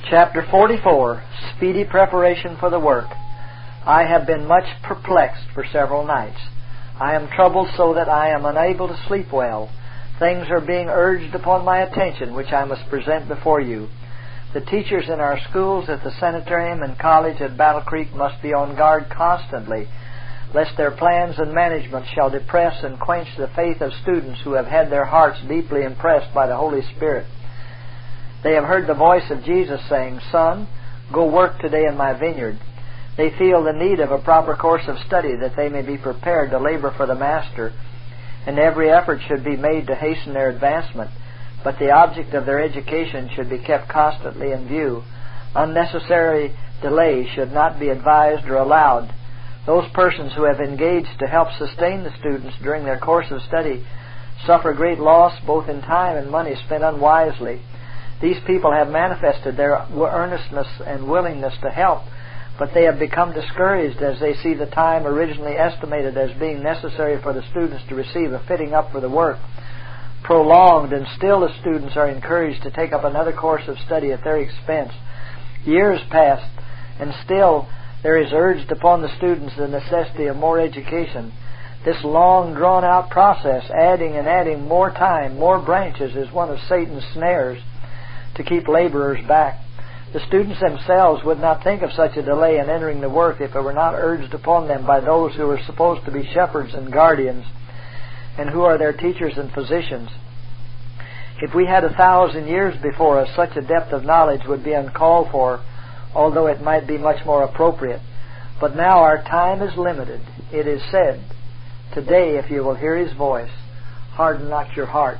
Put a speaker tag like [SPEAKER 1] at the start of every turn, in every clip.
[SPEAKER 1] Chapter 44, Speedy Preparation for the Work. I have been much perplexed for several nights. I am troubled so that I am unable to sleep well. Things are being urged upon my attention which I must present before you. The teachers in our schools, at the sanitarium and college at Battle Creek, must be on guard constantly, lest their plans and management shall depress and quench the faith of students who have had their hearts deeply impressed by the Holy Spirit. They have heard the voice of Jesus saying, "Son, go work today in my vineyard." They feel the need of a proper course of study that they may be prepared to labor for the Master, and every effort should be made to hasten their advancement, but the object of their education should be kept constantly in view. Unnecessary delay should not be advised or allowed. Those persons who have engaged to help sustain the students during their course of study suffer great loss both in time and money spent unwisely. These people have manifested their earnestness and willingness to help, but they have become discouraged as they see the time originally estimated as being necessary for the students to receive a fitting up for the work prolonged, and still the students are encouraged to take up another course of study at their expense. Years pass, and still there is urged upon the students the necessity of more education. This long drawn-out process, adding and adding more time, more branches, is one of Satan's snares to keep laborers back. The students themselves would not think of such a delay in entering the work if it were not urged upon them by those who are supposed to be shepherds and guardians, and who are their teachers and physicians. If we had 1,000 years before us, such a depth of knowledge would be uncalled for, although it might be much more appropriate. But now our time is limited. It is said, "Today, if you will hear His voice, harden not your hearts."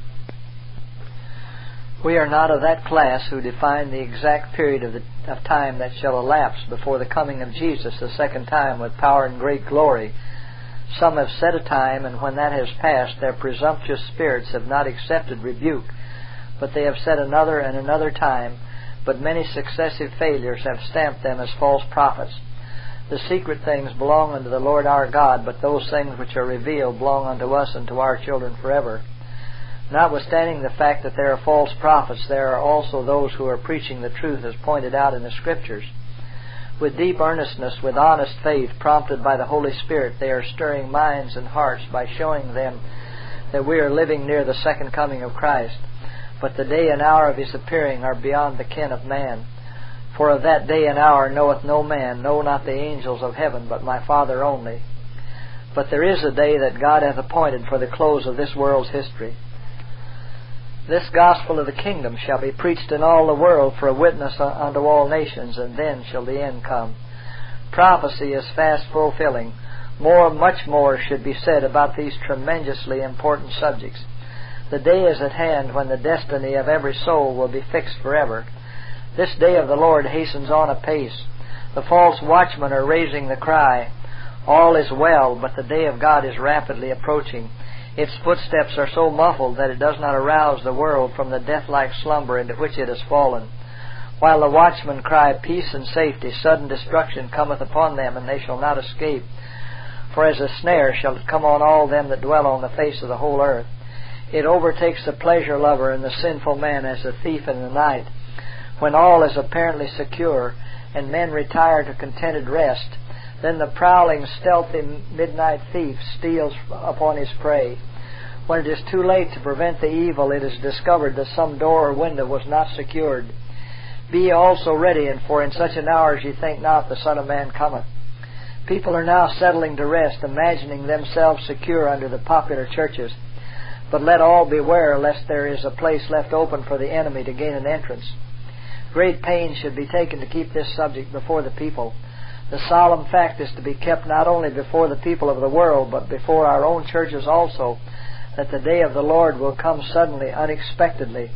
[SPEAKER 1] We are not of that class who define the exact period of time that shall elapse before the coming of Jesus the second time with power and great glory. Some have set a time, and when that has passed, their presumptuous spirits have not accepted rebuke, but they have set another and another time, but many successive failures have stamped them as false prophets. The secret things belong unto the Lord our God, but those things which are revealed belong unto us and to our children forever. Notwithstanding the fact that there are false prophets, there are also those who are preaching the truth as pointed out in the Scriptures. With deep earnestness, with honest faith, prompted by the Holy Spirit, they are stirring minds and hearts by showing them that we are living near the second coming of Christ. But the day and hour of His appearing are beyond the ken of man. For of that day and hour knoweth no man, no, not the angels of heaven, but my Father only. But there is a day that God hath appointed for the close of this world's history. This gospel of the kingdom shall be preached in all the world for a witness unto all nations, and then shall the end come. Prophecy is fast fulfilling. Much more should be said about these tremendously important subjects. The day is at hand when the destiny of every soul will be fixed forever. This day of the Lord hastens on apace. The false watchmen are raising the cry, "All is well," but the day of God is rapidly approaching. Its footsteps are so muffled that it does not arouse the world from the death-like slumber into which it has fallen. While the watchmen cry, "Peace and safety," sudden destruction cometh upon them, and they shall not escape. For as a snare shall it come on all them that dwell on the face of the whole earth. It overtakes the pleasure lover and the sinful man as a thief in the night. When all is apparently secure, and men retire to contented rest, then the prowling, stealthy midnight thief steals upon his prey. When it is too late to prevent the evil, it is discovered that some door or window was not secured. Be ye also ready, and for in such an hour as ye think not, the Son of Man cometh. People are now settling to rest, imagining themselves secure under the popular churches. But let all beware lest there is a place left open for the enemy to gain an entrance. Great pains should be taken to keep this subject before the people. The solemn fact is to be kept not only before the people of the world, but before our own churches also, that the day of the Lord will come suddenly, unexpectedly.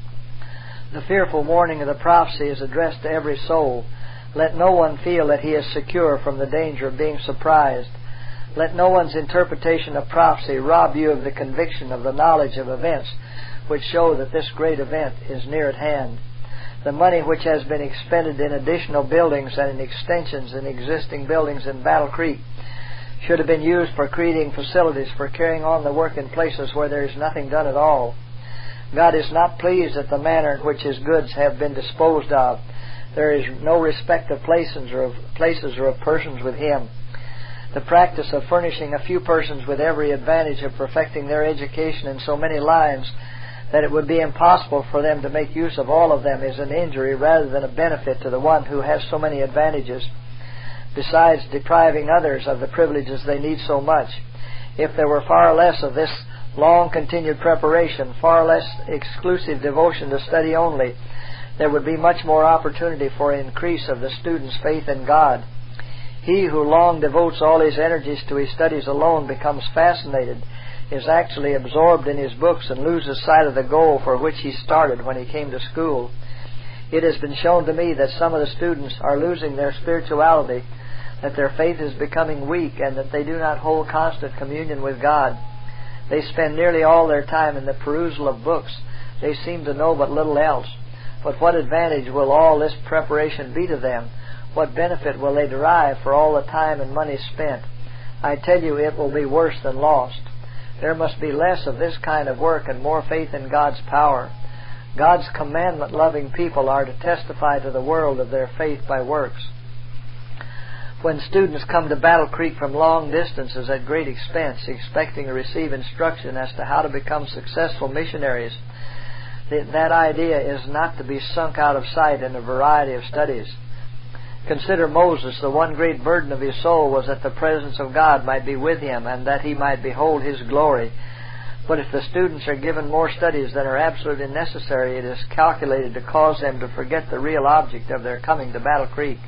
[SPEAKER 1] The fearful warning of the prophecy is addressed to every soul. Let no one feel that he is secure from the danger of being surprised. Let no one's interpretation of prophecy rob you of the conviction of the knowledge of events which show that this great event is near at hand. The money which has been expended in additional buildings and in extensions in existing buildings in Battle Creek should have been used for creating facilities for carrying on the work in places where there is nothing done at all. God is not pleased at the manner in which His goods have been disposed of. There is no respect of places or of persons with Him. The practice of furnishing a few persons with every advantage of perfecting their education in so many lines that it would be impossible for them to make use of all of them is an injury rather than a benefit to the one who has so many advantages, besides depriving others of the privileges they need so much. If there were far less of this long-continued preparation, far less exclusive devotion to study only, there would be much more opportunity for increase of the student's faith in God. He who long devotes all his energies to his studies alone becomes fascinated, is actually absorbed in his books, and loses sight of the goal for which he started when he came to school. It has been shown to me that some of the students are losing their spirituality, that their faith is becoming weak, and that they do not hold constant communion with God. They spend nearly all their time in the perusal of books. They seem to know but little else. But what advantage will all this preparation be to them? What benefit will they derive for all the time and money spent? I tell you, it will be worse than lost. There must be less of this kind of work and more faith in God's power. God's commandment-loving people are to testify to the world of their faith by works. When students come to Battle Creek from long distances at great expense, expecting to receive instruction as to how to become successful missionaries, that idea is not to be sunk out of sight in a variety of studies. Consider Moses. The one great burden of his soul was that the presence of God might be with him and that he might behold His glory. But if the students are given more studies than are absolutely necessary, it is calculated to cause them to forget the real object of their coming to Battle Creek.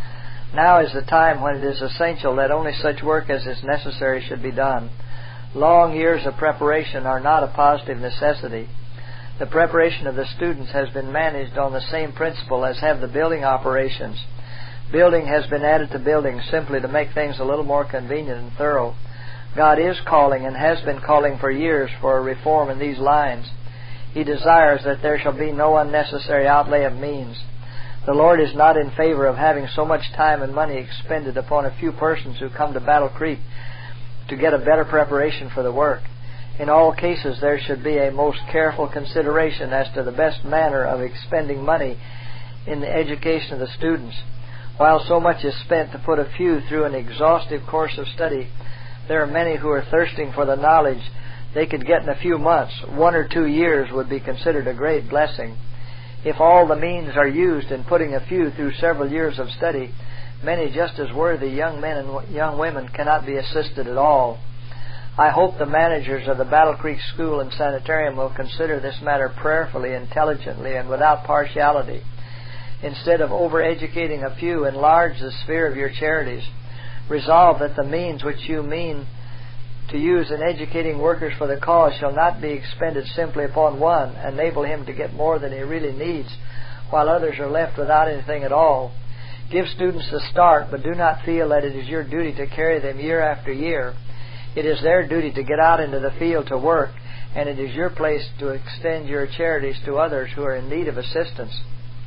[SPEAKER 1] Now is the time when it is essential that only such work as is necessary should be done. Long years of preparation are not a positive necessity. The preparation of the students has been managed on the same principle as have the building operations. Building has been added to building simply to make things a little more convenient and thorough. God is calling and has been calling for years for a reform in these lines. He desires that there shall be no unnecessary outlay of means. The Lord is not in favor of having so much time and money expended upon a few persons who come to Battle Creek to get a better preparation for the work. In all cases, there should be a most careful consideration as to the best manner of expending money in the education of the students. While so much is spent to put a few through an exhaustive course of study, there are many who are thirsting for the knowledge they could get in a few months. 1 or 2 years would be considered a great blessing. If all the means are used in putting a few through several years of study, many just as worthy young men and young women cannot be assisted at all. I hope the managers of the Battle Creek School and Sanitarium will consider this matter prayerfully, intelligently, and without partiality. Instead of overeducating a few, enlarge the sphere of your charities. Resolve that the means which you mean to use in educating workers for the cause shall not be expended simply upon one, enable him to get more than he really needs, while others are left without anything at all. Give students the start, but do not feel that it is your duty to carry them year after year. It is their duty to get out into the field to work, and it is your place to extend your charities to others who are in need of assistance.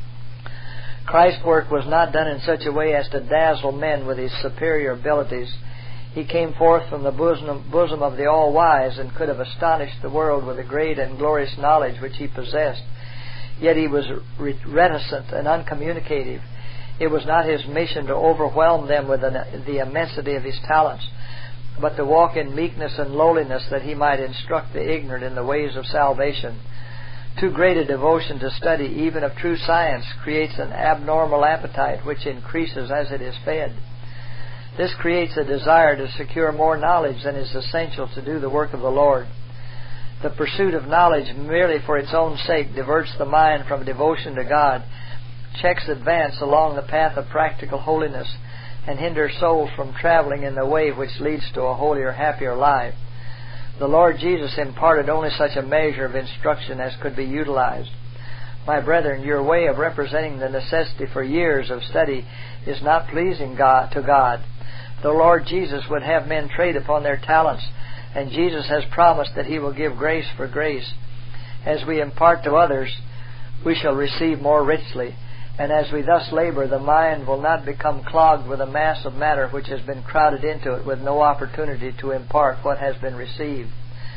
[SPEAKER 1] Christ's work was not done in such a way as to dazzle men with His superior abilities. He came forth from the bosom of the All-Wise and could have astonished the world with the great and glorious knowledge which He possessed. Yet He was reticent and uncommunicative. It was not His mission to overwhelm them with the immensity of His talents, but to walk in meekness and lowliness that He might instruct the ignorant in the ways of salvation. Too great a devotion to study, even of true science, creates an abnormal appetite which increases as it is fed. This creates a desire to secure more knowledge than is essential to do the work of the Lord. The pursuit of knowledge merely for its own sake diverts the mind from devotion to God, checks advance along the path of practical holiness, and hinders souls from traveling in the way which leads to a holier, happier life. The Lord Jesus imparted only such a measure of instruction as could be utilized. My brethren, your way of representing the necessity for years of study is not pleasing to God. The Lord Jesus would have men trade upon their talents, and Jesus has promised that He will give grace for grace. As we impart to others, we shall receive more richly, and as we thus labor, the mind will not become clogged with a mass of matter which has been crowded into it with no opportunity to impart what has been received.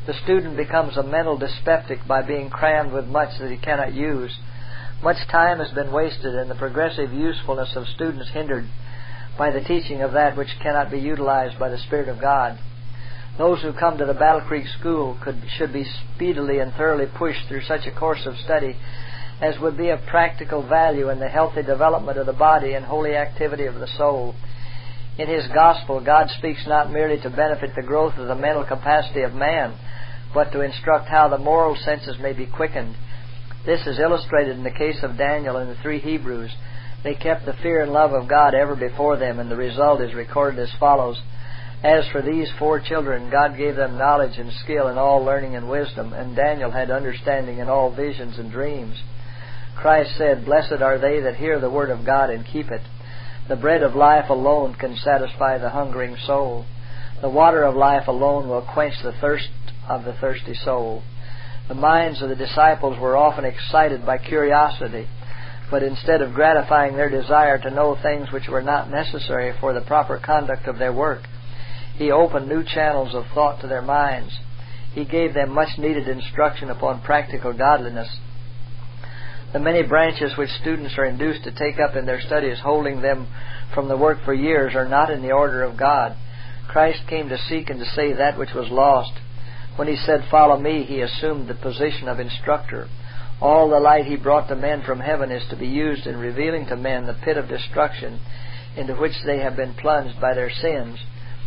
[SPEAKER 1] The student becomes a mental dyspeptic by being crammed with much that he cannot use. Much time has been wasted and the progressive usefulness of students hindered by the teaching of that which cannot be utilized by the Spirit of God. Those who come to the Battle Creek School should be speedily and thoroughly pushed through such a course of study as would be of practical value in the healthy development of the body and holy activity of the soul. In His gospel, God speaks not merely to benefit the growth of the mental capacity of man, but to instruct how the moral senses may be quickened. This is illustrated in the case of Daniel and the 3 Hebrews. They kept the fear and love of God ever before them, and the result is recorded as follows. As for these 4 children, God gave them knowledge and skill in all learning and wisdom, and Daniel had understanding in all visions and dreams. Christ said, "Blessed are they that hear the word of God and keep it." The bread of life alone can satisfy the hungering soul. The water of life alone will quench the thirst of the thirsty soul. The minds of the disciples were often excited by curiosity, but instead of gratifying their desire to know things which were not necessary for the proper conduct of their work, He opened new channels of thought to their minds. He gave them much needed instruction upon practical godliness. The many branches which students are induced to take up in their studies, holding them from the work for years, are not in the order of God. Christ came to seek and to save that which was lost. When He said, "Follow me," He assumed the position of instructor. All the light He brought to men from heaven is to be used in revealing to men the pit of destruction into which they have been plunged by their sins,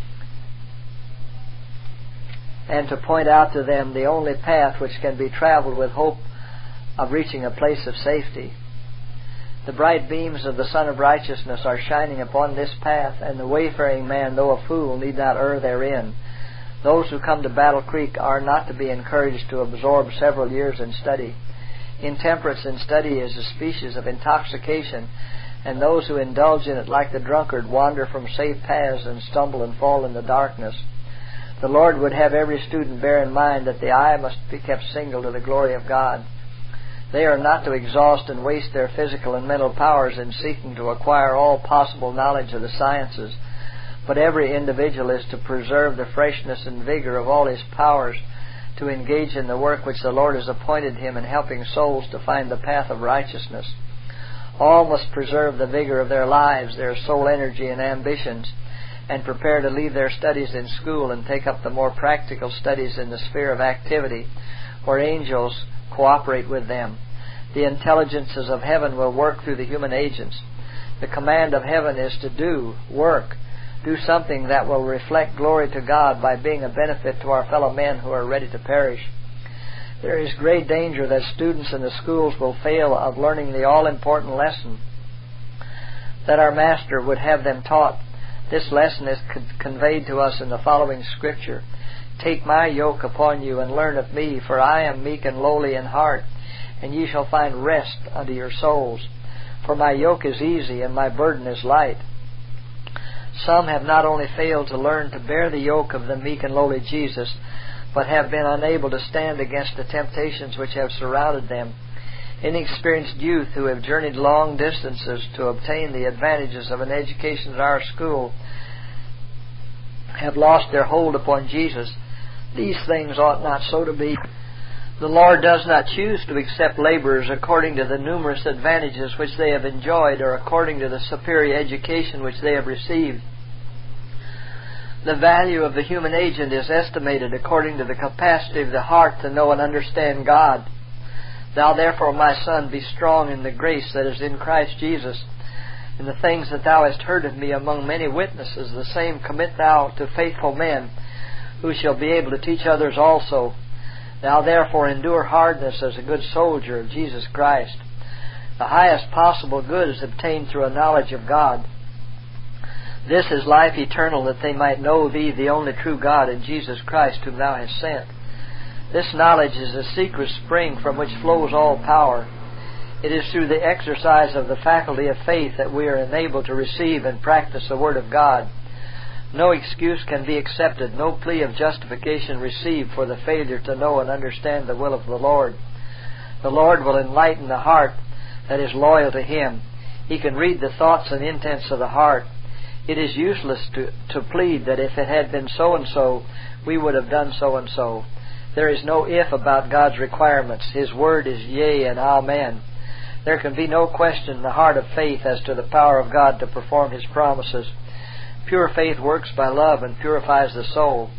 [SPEAKER 1] and to point out to them the only path which can be traveled with hope of reaching a place of safety. The bright beams of the Sun of Righteousness are shining upon this path, and the wayfaring man, though a fool, need not err therein. Those who come to Battle Creek are not to be encouraged to absorb several years in study. Intemperance in study is a species of intoxication, and those who indulge in it, like the drunkard, wander from safe paths and stumble and fall in the darkness. The Lord would have every student bear in mind that the eye must be kept single to the glory of God. They are not to exhaust and waste their physical and mental powers in seeking to acquire all possible knowledge of the sciences, but every individual is to preserve the freshness and vigor of all his powers to engage in the work which the Lord has appointed him in helping souls to find the path of righteousness. All must preserve the vigor of their lives, their soul energy and ambitions, and prepare to leave their studies in school and take up the more practical studies in the sphere of activity, where angels cooperate with them. The intelligences of heaven will work through the human agents. The command of heaven is to do something that will reflect glory to God by being a benefit to our fellow men who are ready to perish. There is great danger that students in the schools will fail of learning the all-important lesson that our Master would have them taught. This lesson is conveyed to us in the following scripture. "Take my yoke upon you and learn of me, for I am meek and lowly in heart, and ye shall find rest unto your souls. For my yoke is easy and my burden is light." Some have not only failed to learn to bear the yoke of the meek and lowly Jesus, but have been unable to stand against the temptations which have surrounded them. Inexperienced youth who have journeyed long distances to obtain the advantages of an education at our school have lost their hold upon Jesus. These things ought not so to be. The Lord does not choose to accept laborers according to the numerous advantages which they have enjoyed or according to the superior education which they have received. The value of the human agent is estimated according to the capacity of the heart to know and understand God. "Thou therefore, my son, be strong in the grace that is in Christ Jesus. And the things that thou hast heard of me among many witnesses, the same commit thou to faithful men, who shall be able to teach others also. Thou therefore endure hardness as a good soldier of Jesus Christ." The highest possible good is obtained through a knowledge of God. This is life eternal, that they might know Thee, the only true God, and Jesus Christ, whom Thou hast sent. This knowledge is a secret spring from which flows all power. It is through the exercise of the faculty of faith that we are enabled to receive and practice the Word of God. No excuse can be accepted, no plea of justification received for the failure to know and understand the will of the Lord. The Lord will enlighten the heart that is loyal to Him. He can read the thoughts and intents of the heart. It is useless to plead that if it had been so and so, we would have done so and so. There is no if about God's requirements. His word is yea and amen. There can be no question in the heart of faith as to the power of God to perform His promises. Pure faith works by love and purifies the soul.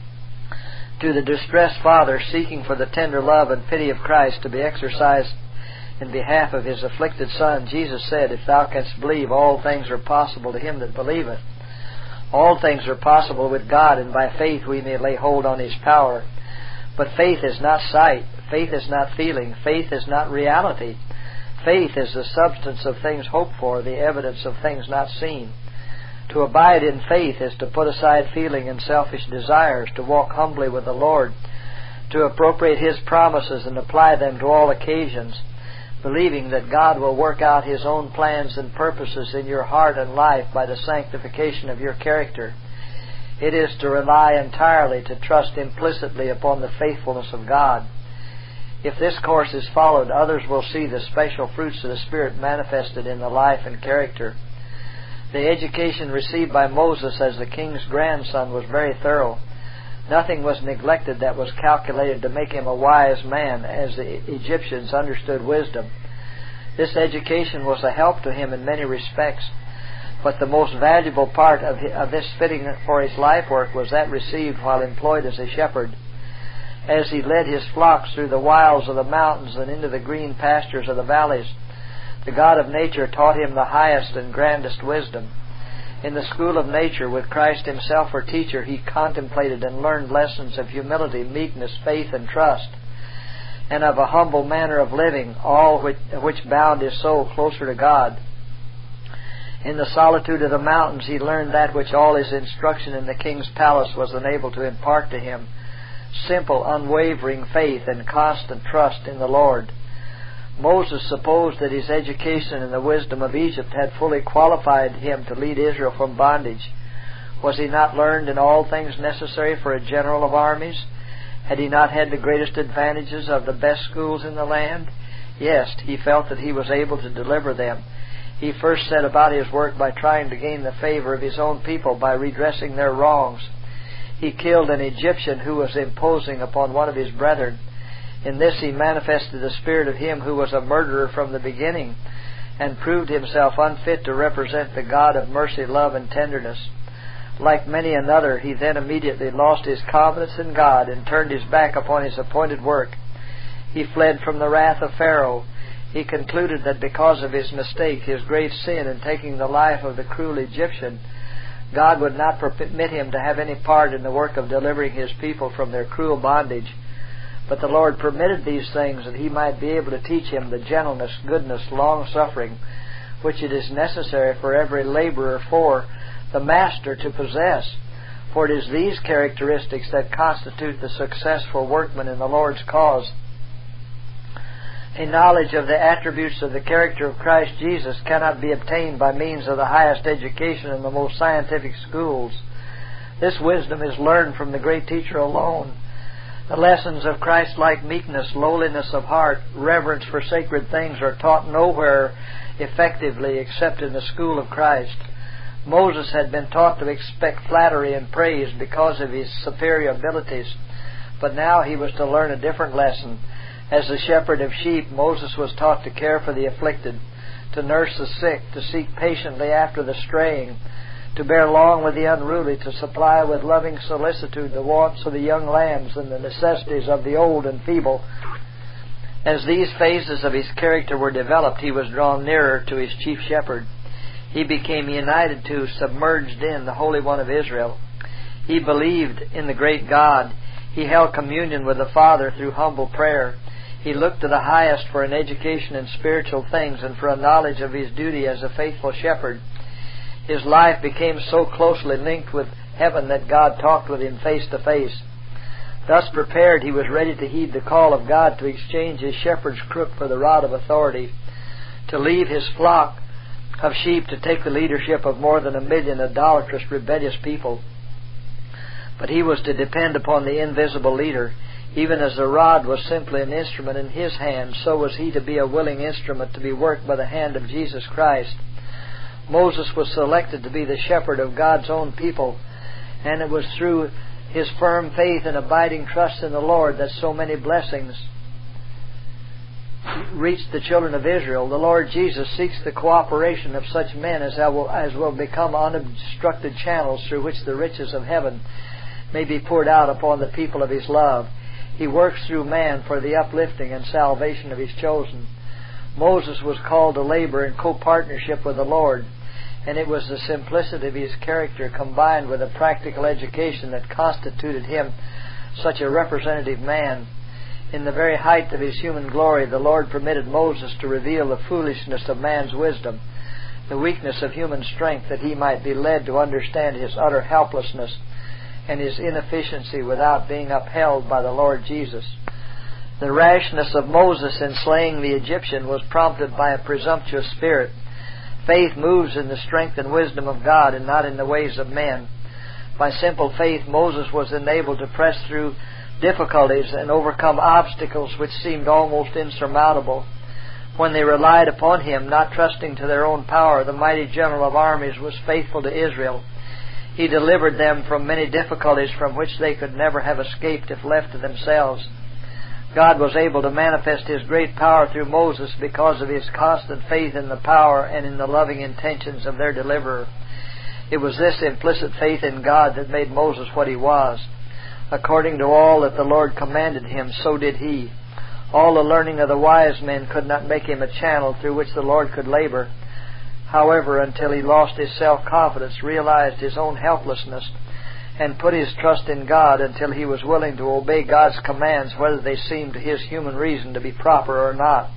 [SPEAKER 1] To the distressed father seeking for the tender love and pity of Christ to be exercised in behalf of his afflicted son, Jesus said, "If thou canst believe, all things are possible to him that believeth." All things are possible with God, and by faith we may lay hold on His power. But faith is not sight. Faith is not feeling. Faith is not reality. Faith is the substance of things hoped for, the evidence of things not seen. To abide in faith is to put aside feeling and selfish desires, to walk humbly with the Lord, to appropriate His promises and apply them to all occasions, believing that God will work out His own plans and purposes in your heart and life by the sanctification of your character. It is to rely entirely, to trust implicitly upon the faithfulness of God. If this course is followed, others will see the special fruits of the Spirit manifested in the life and character. The education received by Moses as the king's grandson was very thorough. Nothing was neglected that was calculated to make him a wise man, as the Egyptians understood wisdom. This education was a help to him in many respects, but the most valuable part of this fitting for his life work was that received while employed as a shepherd. As he led his flocks through the wilds of the mountains and into the green pastures of the valleys, the God of nature taught him the highest and grandest wisdom. In the school of nature, with Christ Himself for teacher, he contemplated and learned lessons of humility, meekness, faith, and trust, and of a humble manner of living, all which bound his soul closer to God. In the solitude of the mountains he learned that which all his instruction in the king's palace was unable to impart to him: simple, unwavering faith and constant trust in the Lord. Moses supposed that his education in the wisdom of Egypt had fully qualified him to lead Israel from bondage. Was he not learned in all things necessary for a general of armies? Had he not had the greatest advantages of the best schools in the land? Yes, he felt that he was able to deliver them. He first set about his work by trying to gain the favor of his own people by redressing their wrongs. He killed an Egyptian who was imposing upon one of his brethren. In this he manifested the spirit of him who was a murderer from the beginning, and proved himself unfit to represent the God of mercy, love, and tenderness. Like many another, he then immediately lost his confidence in God and turned his back upon his appointed work. He fled from the wrath of Pharaoh. He concluded that because of his mistake, his great sin in taking the life of the cruel Egyptian, God would not permit him to have any part in the work of delivering His people from their cruel bondage. But the Lord permitted these things that He might be able to teach him the gentleness, goodness, long-suffering, which it is necessary for every laborer for the Master to possess. For it is these characteristics that constitute the successful workman in the Lord's cause. A knowledge of the attributes of the character of Christ Jesus cannot be obtained by means of the highest education in the most scientific schools. This wisdom is learned from the great teacher alone. The lessons of Christ-like meekness, lowliness of heart, reverence for sacred things are taught nowhere effectively except in the school of Christ. Moses had been taught to expect flattery and praise because of his superior abilities, but now he was to learn a different lesson. As the shepherd of sheep, Moses was taught to care for the afflicted, to nurse the sick, to seek patiently after the straying, to bear long with the unruly, to supply with loving solicitude the wants of the young lambs and the necessities of the old and feeble. As these phases of his character were developed, he was drawn nearer to his chief shepherd. He became united to, submerged in, the Holy One of Israel. He believed in the great God. He held communion with the Father through humble prayer. He looked to the highest for an education in spiritual things and for a knowledge of his duty as a faithful shepherd. His life became so closely linked with heaven that God talked with him face to face. Thus prepared, he was ready to heed the call of God to exchange his shepherd's crook for the rod of authority, to leave his flock of sheep to take the leadership of more than 1 million idolatrous, rebellious people. But he was to depend upon the invisible leader. Even as the rod was simply an instrument in his hand, so was he to be a willing instrument to be worked by the hand of Jesus Christ. Moses was selected to be the shepherd of God's own people, and it was through his firm faith and abiding trust in the Lord that so many blessings reached the children of Israel, the Lord Jesus seeks the cooperation of such men as will become unobstructed channels through which the riches of heaven may be poured out upon the people of His love. He works through man for the uplifting and salvation of His chosen. Moses was called to labor in co-partnership with the Lord, and it was the simplicity of his character combined with a practical education that constituted him such a representative man. In the very height of his human glory, the Lord permitted Moses to reveal the foolishness of man's wisdom, the weakness of human strength, that he might be led to understand his utter helplessness and his inefficiency without being upheld by the Lord Jesus. The rashness of Moses in slaying the Egyptian was prompted by a presumptuous spirit. Faith moves in the strength and wisdom of God and not in the ways of men. By simple faith, Moses was enabled to press through difficulties and overcome obstacles which seemed almost insurmountable. When they relied upon him, not trusting to their own power, the mighty general of armies was faithful to Israel. He delivered them from many difficulties from which they could never have escaped if left to themselves. God was able to manifest His great power through Moses because of his constant faith in the power and in the loving intentions of their deliverer. It was this implicit faith in God that made Moses what he was. According to all that the Lord commanded him, so did he. All the learning of the wise men could not make him a channel through which the Lord could labor. However, until he lost his self-confidence, realized his own helplessness, and put his trust in God until he was willing to obey God's commands, whether they seemed to his human reason to be proper or not.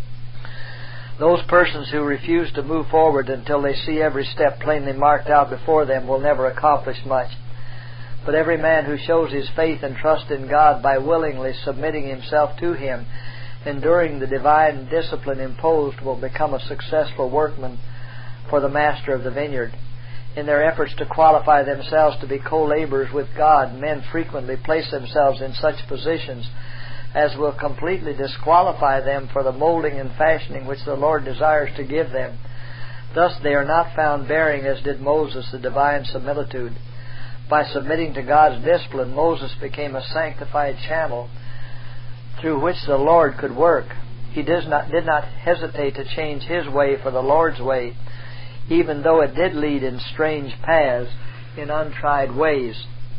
[SPEAKER 1] Those persons who refuse to move forward until they see every step plainly marked out before them will never accomplish much. But every man who shows his faith and trust in God by willingly submitting himself to Him, enduring the divine discipline imposed, will become a successful workman for the master of the vineyard. In their efforts to qualify themselves to be co-laborers with God, men frequently place themselves in such positions as will completely disqualify them for the molding and fashioning which the Lord desires to give them. Thus they are not found bearing, as did Moses, the divine similitude. By submitting to God's discipline, Moses became a sanctified channel through which the Lord could work. He did not hesitate to change his way for the Lord's way, even though it did lead in strange paths, in untried ways.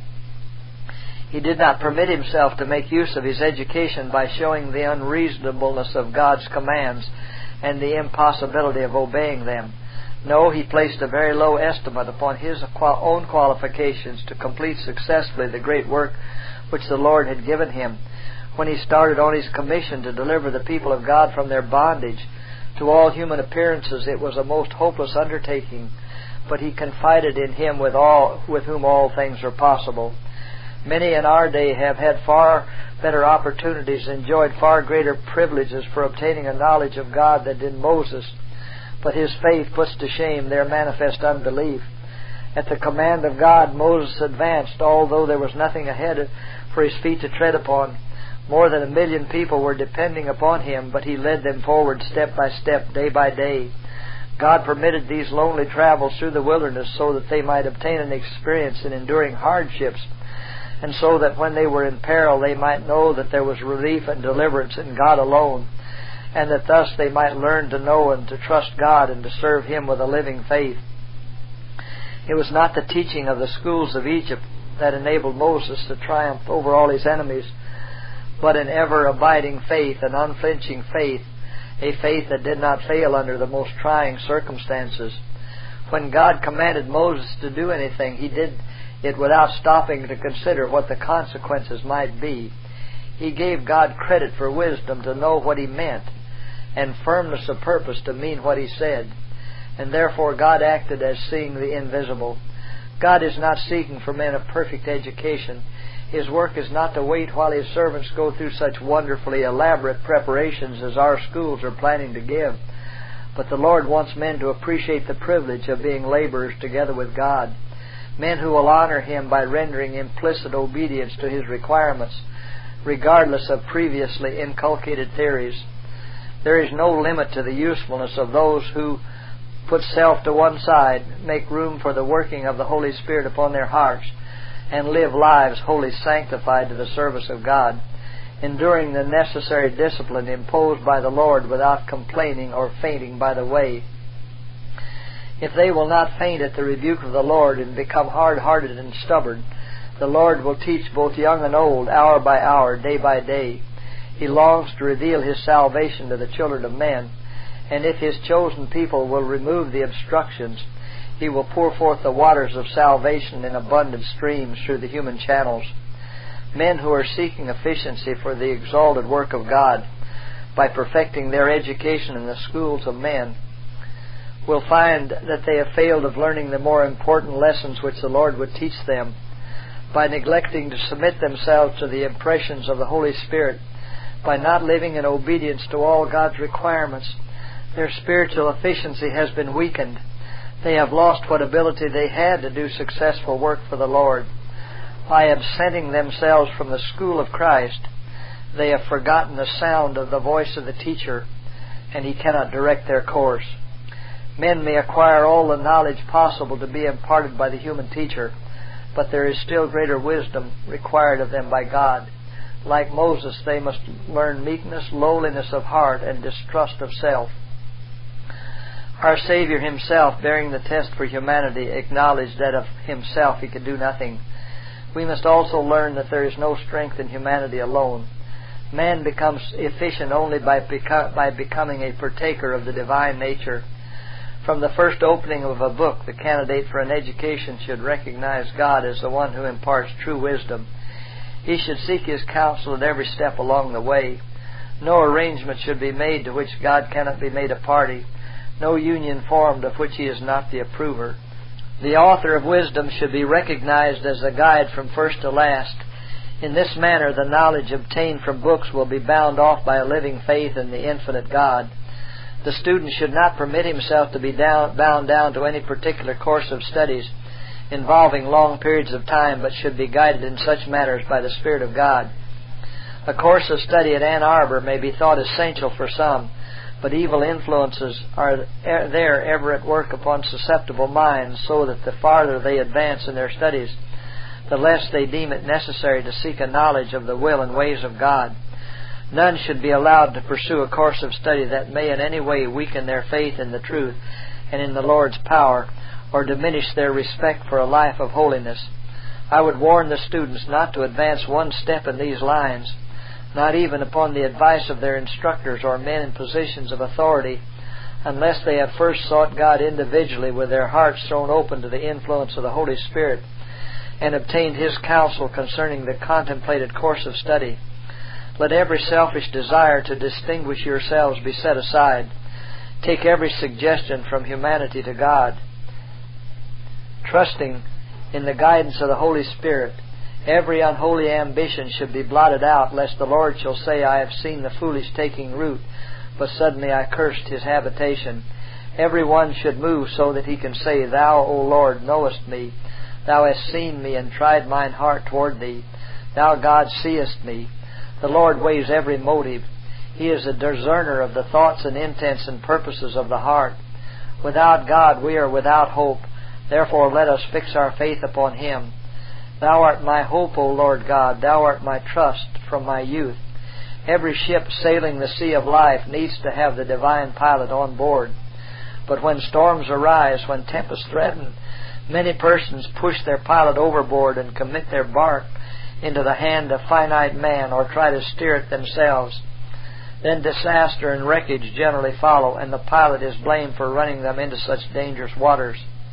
[SPEAKER 1] He did not permit himself to make use of his education by showing the unreasonableness of God's commands and the impossibility of obeying them. No, he placed a very low estimate upon his own qualifications to complete successfully the great work which the Lord had given him. When he started on his commission to deliver the people of God from their bondage, to all human appearances it was a most hopeless undertaking, but he confided in Him with whom all things are possible. Many in our day have had far better opportunities, enjoyed far greater privileges for obtaining a knowledge of God than did Moses, but his faith puts to shame their manifest unbelief. At the command of God, Moses advanced, although there was nothing ahead for his feet to tread upon. More than 1 million people were depending upon him, but he led them forward step by step, day by day. God permitted these lonely travels through the wilderness so that they might obtain an experience in enduring hardships, and so that when they were in peril they might know that there was relief and deliverance in God alone, and that thus they might learn to know and to trust God and to serve Him with a living faith. It was not the teaching of the schools of Egypt that enabled Moses to triumph over all his enemies, but an ever-abiding faith, an unflinching faith, a faith that did not fail under the most trying circumstances. When God commanded Moses to do anything, he did it without stopping to consider what the consequences might be. He gave God credit for wisdom to know what He meant, and firmness of purpose to mean what He said. And therefore God acted as seeing the invisible. God is not seeking for men a perfect education. His work is not to wait while His servants go through such wonderfully elaborate preparations as our schools are planning to give. But the Lord wants men to appreciate the privilege of being laborers together with God. Men who will honor Him by rendering implicit obedience to His requirements, regardless of previously inculcated theories. There is no limit to the usefulness of those who put self to one side, make room for the working of the Holy Spirit upon their hearts, and live lives wholly sanctified to the service of God, enduring the necessary discipline imposed by the Lord without complaining or fainting by the way. If they will not faint at the rebuke of the Lord and become hard-hearted and stubborn, the Lord will teach both young and old, hour by hour, day by day. He longs to reveal His salvation to the children of men, and if His chosen people will remove the obstructions, He will pour forth the waters of salvation in abundant streams through the human channels. Men who are seeking efficiency for the exalted work of God by perfecting their education in the schools of men will find that they have failed of learning the more important lessons which the Lord would teach them. By neglecting to submit themselves to the impressions of the Holy Spirit, by not living in obedience to all God's requirements, their spiritual efficiency has been weakened. They have lost what ability they had to do successful work for the Lord. By absenting themselves from the school of Christ, they have forgotten the sound of the voice of the teacher, and he cannot direct their course. Men may acquire all the knowledge possible to be imparted by the human teacher, but there is still greater wisdom required of them by God. Like Moses, they must learn meekness, lowliness of heart, and distrust of self. Our Savior Himself, bearing the test for humanity, acknowledged that of Himself He could do nothing. We must also learn that there is no strength in humanity alone. Man becomes efficient only by becoming a partaker of the divine nature. From the first opening of a book, the candidate for an education should recognize God as the one who imparts true wisdom. He should seek His counsel at every step along the way. No arrangement should be made to which God cannot be made a party, no union formed of which He is not the approver. The author of wisdom should be recognized as a guide from first to last. In this manner, the knowledge obtained from books will be bound off by a living faith in the infinite God. The student should not permit himself to be bound down to any particular course of studies involving long periods of time, but should be guided in such matters by the Spirit of God. A course of study at Ann Arbor may be thought essential for some, but evil influences are there ever at work upon susceptible minds, so that the farther they advance in their studies, the less they deem it necessary to seek a knowledge of the will and ways of God. None should be allowed to pursue a course of study that may in any way weaken their faith in the truth and in the Lord's power, or diminish their respect for a life of holiness. I would warn the students not to advance one step in these lines, not even upon the advice of their instructors or men in positions of authority, unless they have first sought God individually with their hearts thrown open to the influence of the Holy Spirit, and obtained His counsel concerning the contemplated course of study. Let every selfish desire to distinguish yourselves be set aside. Take every suggestion from humanity to God, trusting in the guidance of the Holy Spirit. Every unholy ambition should be blotted out, lest the Lord shall say, I have seen the foolish taking root, but suddenly I cursed his habitation. Every one should move so that he can say, Thou, O Lord, knowest me. Thou hast seen me and tried mine heart toward Thee. Thou, God, seest me. The Lord weighs every motive. He is a discerner of the thoughts and intents and purposes of the heart. Without God we are without hope. Therefore let us fix our faith upon Him. Thou art my hope, O Lord God. Thou art my trust from my youth. Every ship sailing the sea of life needs to have the divine pilot on board. But when storms arise, when tempests threaten, many persons push their pilot overboard and commit their bark into the hand of finite man, or try to steer it themselves. Then disaster and wreckage generally follow, and the pilot is blamed for running them into such dangerous waters.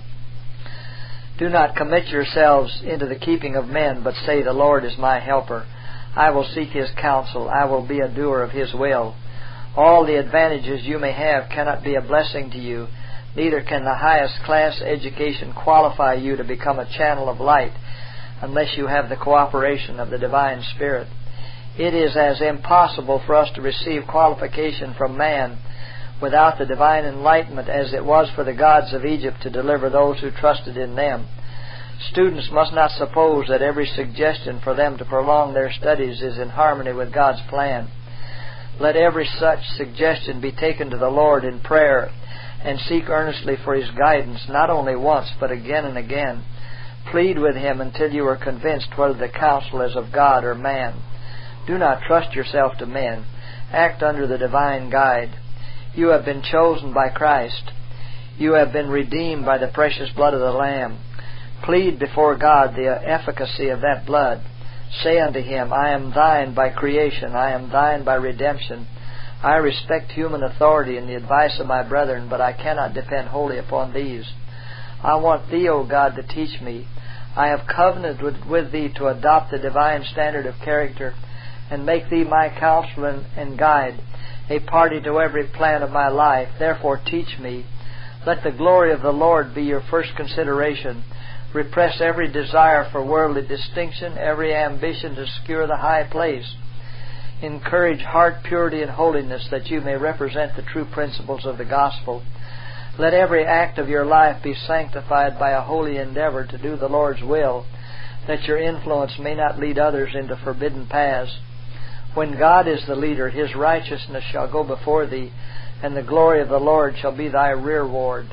[SPEAKER 1] Do not commit yourselves into the keeping of men, but say, The Lord is my helper. I will seek His counsel. I will be a doer of His will. All the advantages you may have cannot be a blessing to you. Neither can the highest class education qualify you to become a channel of light, unless you have the cooperation of the Divine Spirit. It is as impossible for us to receive qualification from man without the divine enlightenment as it was for the gods of Egypt to deliver those who trusted in them. Students must not suppose that every suggestion for them to prolong their studies is in harmony with God's plan. Let every such suggestion be taken to the Lord in prayer, and seek earnestly for His guidance, not only once, but again and again. Plead with him until you are convinced whether the counsel is of God or man. Do not trust yourself to men. Act under the divine guide. You have been chosen by Christ. You have been redeemed by the precious blood of the Lamb. Plead before God the efficacy of that blood. Say unto him, I am thine by creation. I am thine by redemption. I respect human authority and the advice of my brethren, but I cannot depend wholly upon these. I want thee, O God, to teach me. I have covenanted with thee to adopt the divine standard of character and make thee my counselor and guide, a party to every plan of my life. Therefore teach me. Let the glory of the Lord be your first consideration. Repress every desire for worldly distinction, every ambition to secure the high place. Encourage heart purity and holiness, that you may represent the true principles of the gospel. Let every act of your life be sanctified by a holy endeavor to do the Lord's will, that your influence may not lead others into forbidden paths. When God is the leader, His righteousness shall go before thee, and the glory of the Lord shall be thy rearward.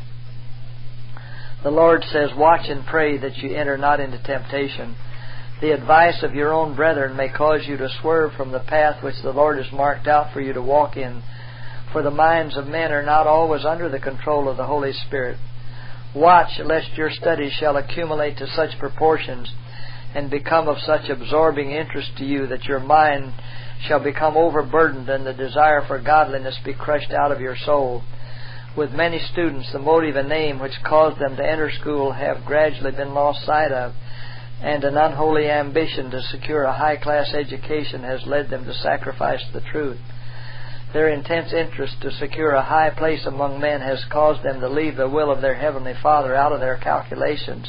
[SPEAKER 1] The Lord says, watch and pray that you enter not into temptation. The advice of your own brethren may cause you to swerve from the path which the Lord has marked out for you to walk in. For the minds of men are not always under the control of the Holy Spirit. Watch lest your studies shall accumulate to such proportions and become of such absorbing interest to you that your mind shall become overburdened and the desire for godliness be crushed out of your soul. With many students, the motive and aim which caused them to enter school have gradually been lost sight of, and an unholy ambition to secure a high-class education has led them to sacrifice the truth. Their intense interest to secure a high place among men has caused them to leave the will of their Heavenly Father out of their calculations.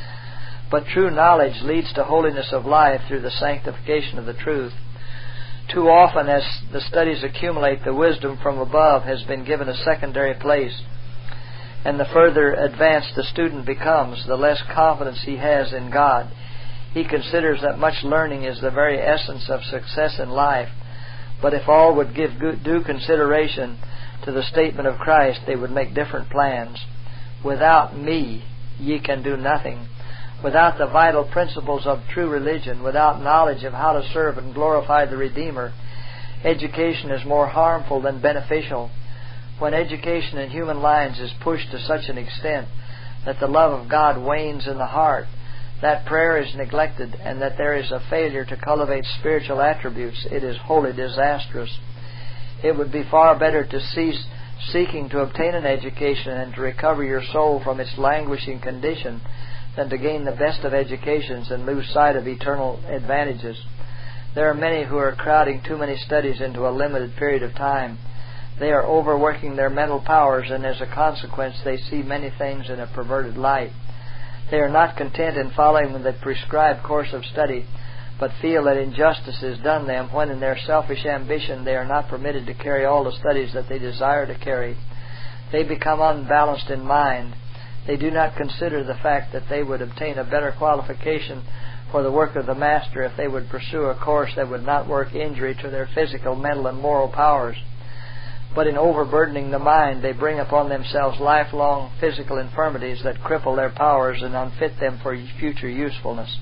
[SPEAKER 1] But true knowledge leads to holiness of life through the sanctification of the truth. Too often, as the studies accumulate, the wisdom from above has been given a secondary place. And the further advanced the student becomes, the less confidence he has in God. He considers that much learning is the very essence of success in life. But if all would give due consideration to the statement of Christ, they would make different plans. Without me, ye can do nothing. Without the vital principles of true religion, without knowledge of how to serve and glorify the Redeemer, education is more harmful than beneficial. When education in human lines is pushed to such an extent that the love of God wanes in the heart, that prayer is neglected, and that there is a failure to cultivate spiritual attributes, it is wholly disastrous. It would be far better to cease seeking to obtain an education and to recover your soul from its languishing condition than to gain the best of educations and lose sight of eternal advantages. There are many who are crowding too many studies into a limited period of time. They are overworking their mental powers, and as a consequence they see many things in a perverted light. They are not content in following the prescribed course of study, but feel that injustice is done them when in their selfish ambition they are not permitted to carry all the studies that they desire to carry. They become unbalanced in mind. They do not consider the fact that they would obtain a better qualification for the work of the Master if they would pursue a course that would not work injury to their physical, mental, and moral powers. But in overburdening the mind, they bring upon themselves lifelong physical infirmities that cripple their powers and unfit them for future usefulness.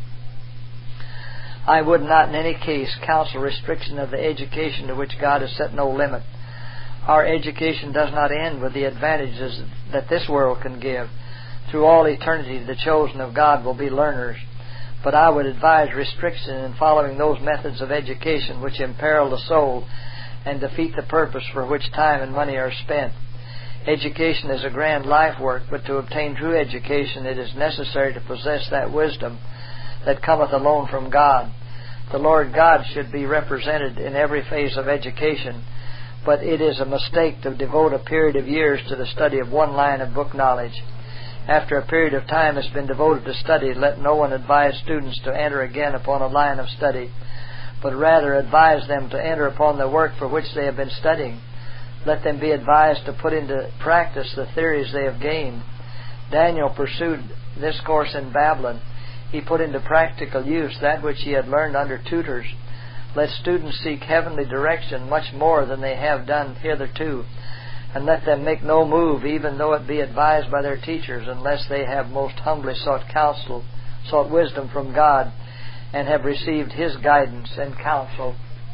[SPEAKER 1] I would not in any case counsel restriction of the education to which God has set no limit. Our education does not end with the advantages that this world can give. Through all eternity, the chosen of God will be learners. But I would advise restriction in following those methods of education which imperil the soul and defeat the purpose for which time and money are spent. Education is a grand life work, but to obtain true education it is necessary to possess that wisdom that cometh alone from God. The Lord God should be represented in every phase of education, but it is a mistake to devote a period of years to the study of one line of book knowledge. After a period of time has been devoted to study, let no one advise students to enter again upon a line of study, but rather advise them to enter upon the work for which they have been studying. Let them be advised to put into practice the theories they have gained. Daniel pursued this course in Babylon. He put into practical use that which he had learned under tutors. Let students seek heavenly direction much more than they have done hitherto, and let them make no move, even though it be advised by their teachers, unless they have most humbly sought counsel sought wisdom from God, and have received His guidance and counsel.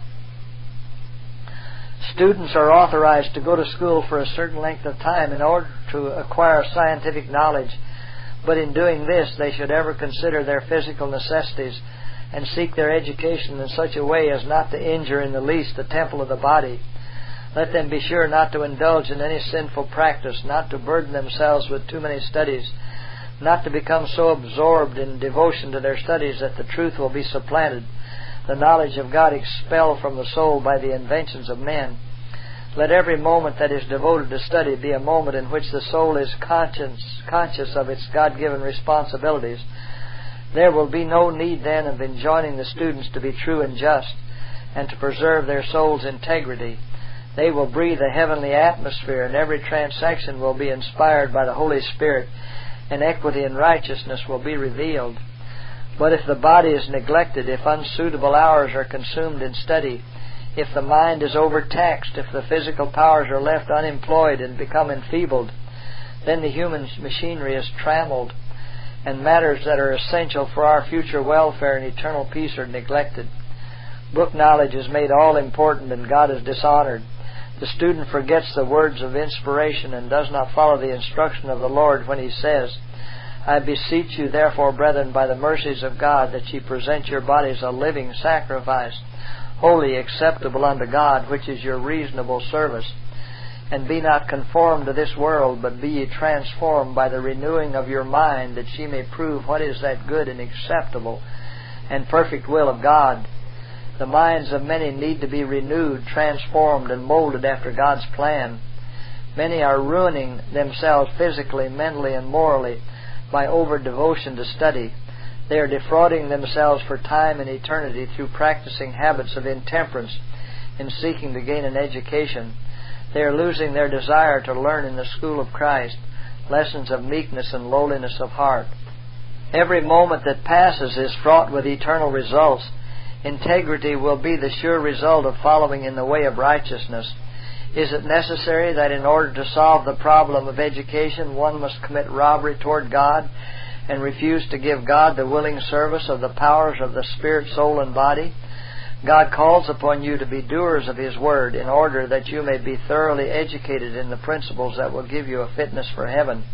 [SPEAKER 1] Students are authorized to go to school for a certain length of time in order to acquire scientific knowledge, but in doing this they should ever consider their physical necessities and seek their education in such a way as not to injure in the least the temple of the body. Let them be sure not to indulge in any sinful practice, not to burden themselves with too many studies, not to become so absorbed in devotion to their studies that the truth will be supplanted, the knowledge of God expelled from the soul by the inventions of men. Let every moment that is devoted to study be a moment in which the soul is conscious of its God-given responsibilities. There will be no need then of enjoining the students to be true and just, and to preserve their soul's integrity. They will breathe a heavenly atmosphere, and every transaction will be inspired by the Holy Spirit, and equity and righteousness will be revealed. But if the body is neglected, if unsuitable hours are consumed in study, if the mind is overtaxed, if the physical powers are left unemployed and become enfeebled, then the human machinery is trammeled, and matters that are essential for our future welfare and eternal peace are neglected. Book knowledge is made all-important, and God is dishonored. The student forgets the words of inspiration and does not follow the instruction of the Lord when He says, I beseech you, therefore, brethren, by the mercies of God, that ye present your bodies a living sacrifice, holy, acceptable unto God, which is your reasonable service. And be not conformed to this world, but be ye transformed by the renewing of your mind, that ye may prove what is that good and acceptable and perfect will of God. The minds of many need to be renewed, transformed, and molded after God's plan. Many are ruining themselves physically, mentally, and morally by over-devotion to study. They are defrauding themselves for time and eternity through practicing habits of intemperance in seeking to gain an education. They are losing their desire to learn in the school of Christ lessons of meekness and lowliness of heart. Every moment that passes is fraught with eternal results. Integrity will be the sure result of following in the way of righteousness. Is it necessary that in order to solve the problem of education one must commit robbery toward God and refuse to give God the willing service of the powers of the spirit, soul, and body? God calls upon you to be doers of His Word in order that you may be thoroughly educated in the principles that will give you a fitness for heaven.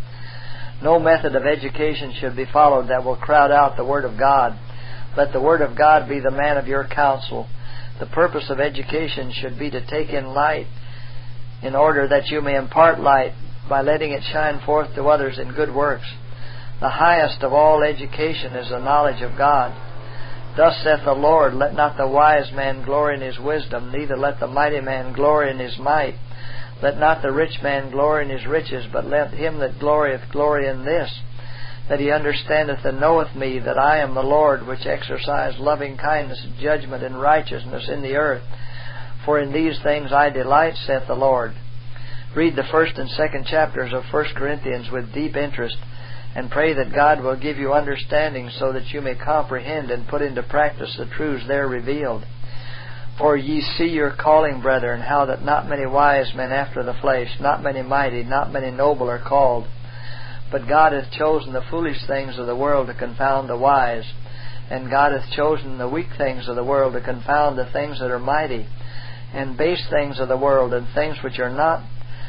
[SPEAKER 1] No method of education should be followed that will crowd out the Word of God. Let the Word of God be the man of your counsel. The purpose of education should be to take in light in order that you may impart light by letting it shine forth to others in good works. The highest of all education is the knowledge of God. Thus saith the Lord, let not the wise man glory in his wisdom, neither let the mighty man glory in his might. Let not the rich man glory in his riches, but let him that glorieth glory in this, that he understandeth and knoweth me, that I am the Lord, which exercise loving kindness, judgment, and righteousness in the earth. For in these things I delight, saith the Lord. Read the 1st and 2nd chapters of 1 Corinthians with deep interest, and pray that God will give you understanding so that you may comprehend and put into practice the truths there revealed. For ye see your calling, brethren, how that not many wise men after the flesh, not many mighty, not many noble are called. But God hath chosen the foolish things of the world to confound the wise, and God hath chosen the weak things of the world to confound the things that are mighty, and base things of the world, and things which are not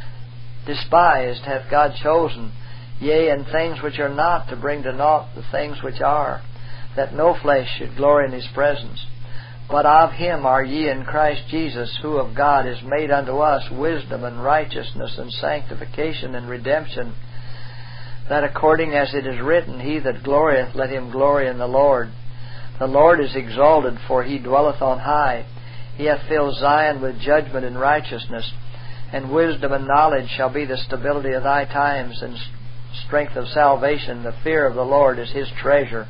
[SPEAKER 1] despised hath God chosen, yea, and things which are not, to bring to naught the things which are, that no flesh should glory in His presence. But of Him are ye in Christ Jesus, who of God is made unto us wisdom and righteousness and sanctification and redemption, that according as it is written, He that glorieth, let him glory in the Lord. The Lord is exalted, for He dwelleth on high. He hath filled Zion with judgment and righteousness, and wisdom and knowledge shall be the stability of thy times, and strength of salvation. The fear of the Lord is His treasure.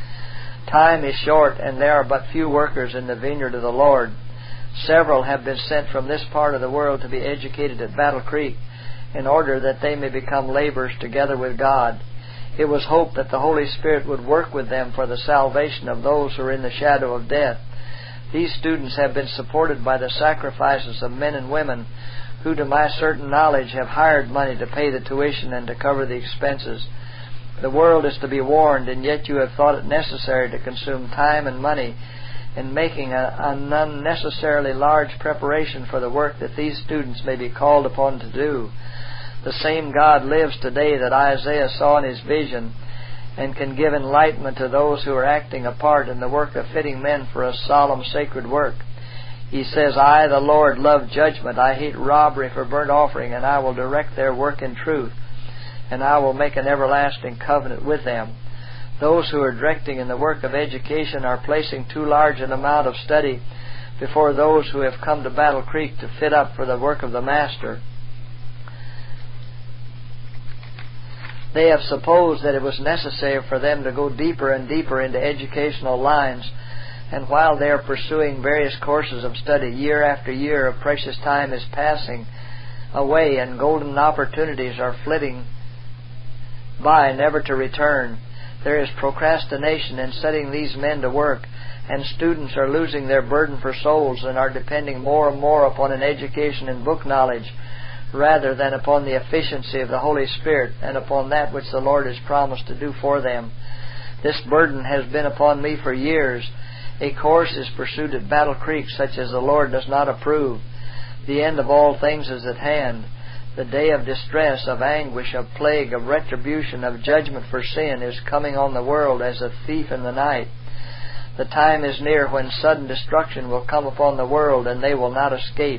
[SPEAKER 1] Time is short, and there are but few workers in the vineyard of the Lord. Several have been sent from this part of the world to be educated at Battle Creek, in order that they may become laborers together with God. It was hoped that the Holy Spirit would work with them for the salvation of those who are in the shadow of death. These students have been supported by the sacrifices of men and women who, to my certain knowledge, have hired money to pay the tuition and to cover the expenses. The world is to be warned, and yet you have thought it necessary to consume time and money in making an unnecessarily large preparation for the work that these students may be called upon to do. The same God lives today that Isaiah saw in his vision, and can give enlightenment to those who are acting a part in the work of fitting men for a solemn, sacred work. He says, I, the Lord, love judgment. I hate robbery for burnt offering, and I will direct their work in truth, and I will make an everlasting covenant with them. Those who are directing in the work of education are placing too large an amount of study before those who have come to Battle Creek to fit up for the work of the Master. They have supposed that it was necessary for them to go deeper and deeper into educational lines, and while they are pursuing various courses of study, year after year of precious time is passing away, and golden opportunities are flitting by, never to return. There is procrastination in setting these men to work, and students are losing their burden for souls and are depending more and more upon an education in book knowledge rather than upon the efficiency of the Holy Spirit and upon that which the Lord has promised to do for them. This burden has been upon me for years. A course is pursued at Battle Creek such as the Lord does not approve. The end of all things is at hand. The day of distress, of anguish, of plague, of retribution, of judgment for sin is coming on the world as a thief in the night. The time is near when sudden destruction will come upon the world, and they will not escape.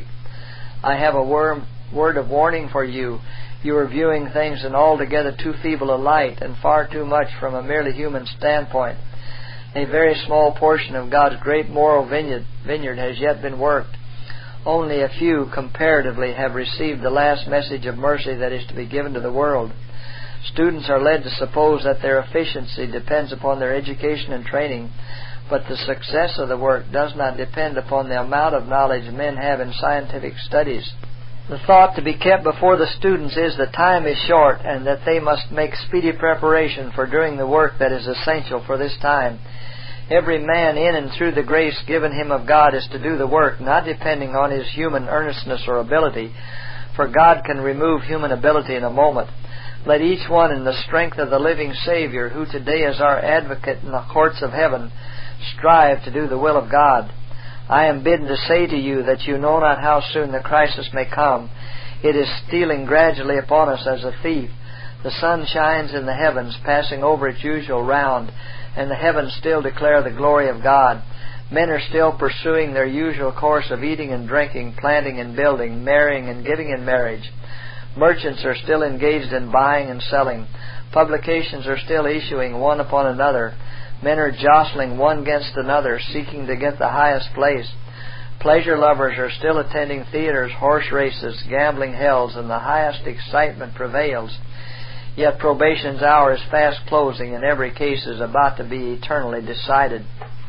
[SPEAKER 1] I have a word of warning for you. You are viewing things in altogether too feeble a light, and far too much from a merely human standpoint. A very small portion of God's great moral vineyard has yet been worked. Only a few, comparatively, have received the last message of mercy that is to be given to the world. Students are led to suppose that their efficiency depends upon their education and training, but the success of the work does not depend upon the amount of knowledge men have in scientific studies. The thought to be kept before the students is that time is short and that they must make speedy preparation for doing the work that is essential for this time. Every man in and through the grace given him of God is to do the work, not depending on his human earnestness or ability, for God can remove human ability in a moment. Let each one in the strength of the living Savior, who today is our advocate in the courts of heaven, strive to do the will of God. I am bidden to say to you that you know not how soon the crisis may come. It is stealing gradually upon us as a thief. The sun shines in the heavens, passing over its usual round, and the heavens still declare the glory of God. Men are still pursuing their usual course of eating and drinking, planting and building, marrying and giving in marriage. Merchants are still engaged in buying and selling. Publications are still issuing one upon another. Men are jostling one against another, seeking to get the highest place. Pleasure lovers are still attending theaters, horse races, gambling hells, and the highest excitement prevails. Yet probation's hour is fast closing, and every case is about to be eternally decided.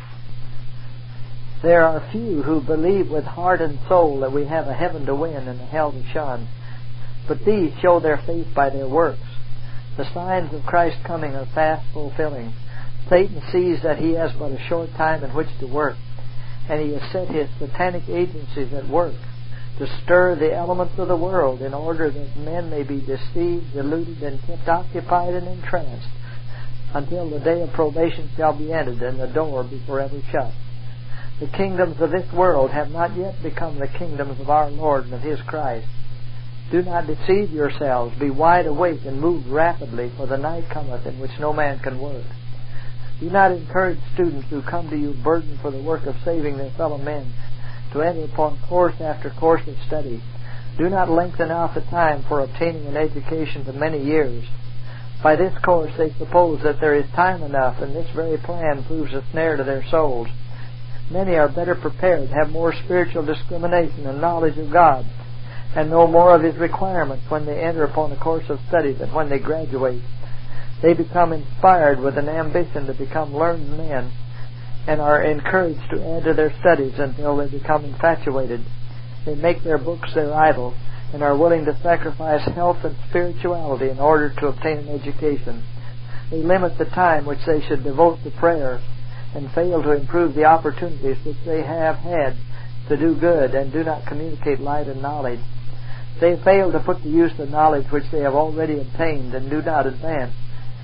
[SPEAKER 1] There are few who believe with heart and soul that we have a heaven to win and a hell to shun, but these show their faith by their works. The signs of Christ's coming are fast fulfilling. Satan sees that he has but a short time in which to work, and he has set his satanic agencies at work to stir the elements of the world in order that men may be deceived, deluded, and kept occupied and entranced until the day of probation shall be ended and the door be forever shut. The kingdoms of this world have not yet become the kingdoms of our Lord and of His Christ. Do not deceive yourselves. Be wide awake and move rapidly, for the night cometh in which no man can work. Do not encourage students who come to you burdened for the work of saving their fellow men to enter upon course after course of study. Do not lengthen out the time for obtaining an education to many years. By this course they suppose that there is time enough, and this very plan proves a snare to their souls. Many are better prepared, have more spiritual discrimination and knowledge of God, and know more of His requirements when they enter upon a course of study than when they graduate. They become inspired with an ambition to become learned men, and are encouraged to add to their studies until they become infatuated. They make their books their idol, and are willing to sacrifice health and spirituality in order to obtain an education. They limit the time which they should devote to prayer, and fail to improve the opportunities which they have had to do good, and do not communicate light and knowledge. They fail to put to use the knowledge which they have already obtained, and do not advance.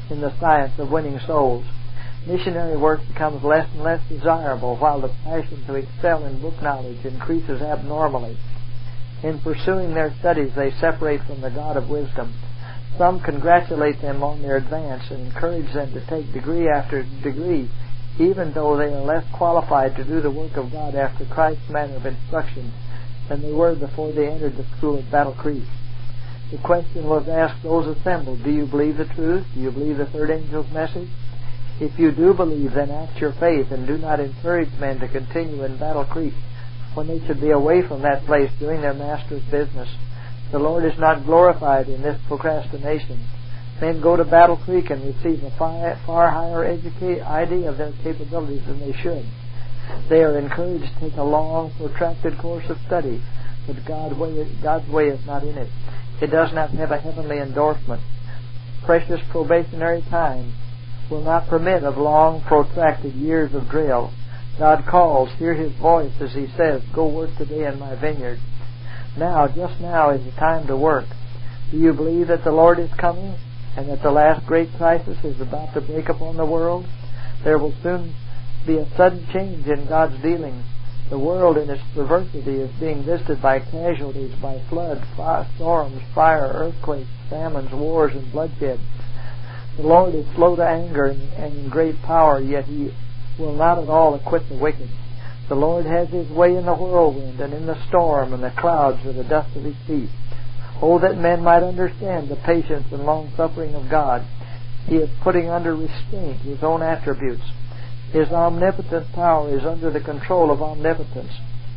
[SPEAKER 1] in the science of winning souls. Missionary work becomes less and less desirable, while the passion to excel in book knowledge increases abnormally. In pursuing their studies, they separate from the God of wisdom. Some congratulate them on their advance and encourage them to take degree after degree, even though they are less qualified to do the work of God after Christ's manner of instruction than they were before they entered the school at Battle Creek. The question was asked those assembled, do you believe the truth? Do you believe the third angel's message? If you do believe, then act your faith and do not encourage men to continue in Battle Creek when they should be away from that place doing their master's business. The Lord is not glorified in this procrastination. Men go to Battle Creek and receive a far higher idea of their capabilities than they should. They are encouraged to take a long, protracted course of study, but God's way is not in it. It does not have a heavenly endorsement. Precious probationary time will not permit of long, protracted years of drill. God calls, hear His voice as He says, go work today in my vineyard. Now, just now is the time to work. Do you believe that the Lord is coming and that the last great crisis is about to break upon the world? There will soon be a sudden change in God's dealings. The world in its perversity is being visited by casualties, by floods, storms, fire, earthquakes, famines, wars, and bloodshed. The Lord is slow to anger and in great power, yet He will not at all acquit the wicked. The Lord has His way in the whirlwind and in the storm, and the clouds are the dust of His feet. Oh, that men might understand the patience and long-suffering of God. He is putting under restraint His own attributes. His omnipotent power is under the control of omnipotence.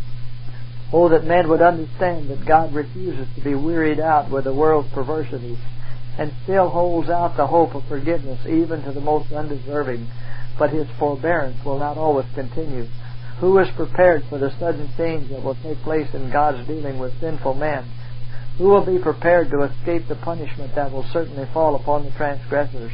[SPEAKER 1] Oh, that men would understand that God refuses to be wearied out with the world's perversity and still holds out the hope of forgiveness even to the most undeserving, but His forbearance will not always continue. Who is prepared for the sudden change that will take place in God's dealing with sinful men? Who will be prepared to escape the punishment that will certainly fall upon the transgressors?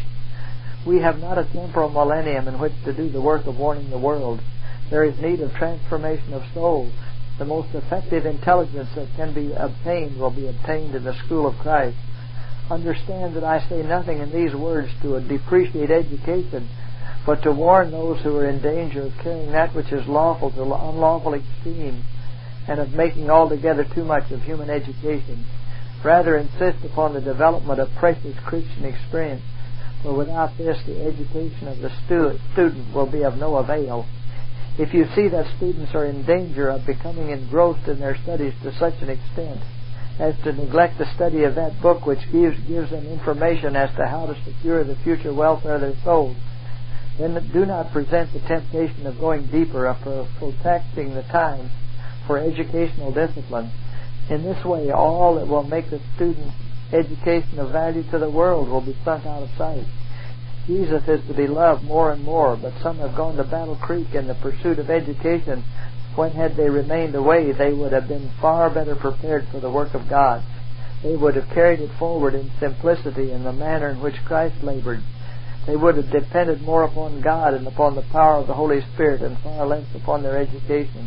[SPEAKER 1] We have not a temporal millennium in which to do the work of warning the world. There is need of transformation of souls. The most effective intelligence that can be obtained will be obtained in the school of Christ. Understand that I say nothing in these words to depreciate education, but to warn those who are in danger of carrying that which is lawful to unlawful extreme, and of making altogether too much of human education. Rather insist upon the development of precious Christian experience, for without this the education of the student will be of no avail. If you see that students are in danger of becoming engrossed in their studies to such an extent as to neglect the study of that book which gives them information as to how to secure the future welfare of their souls, then do not present the temptation of going deeper, of protracting the time for educational discipline. In this way, all that will make the student's education of value to the world will be sunk out of sight. Jesus is to be loved more and more, but some have gone to Battle Creek in the pursuit of education, when had they remained away, they would have been far better prepared for the work of God. They would have carried it forward in simplicity in the manner in which Christ labored. They would have depended more upon God and upon the power of the Holy Spirit and far less upon their education.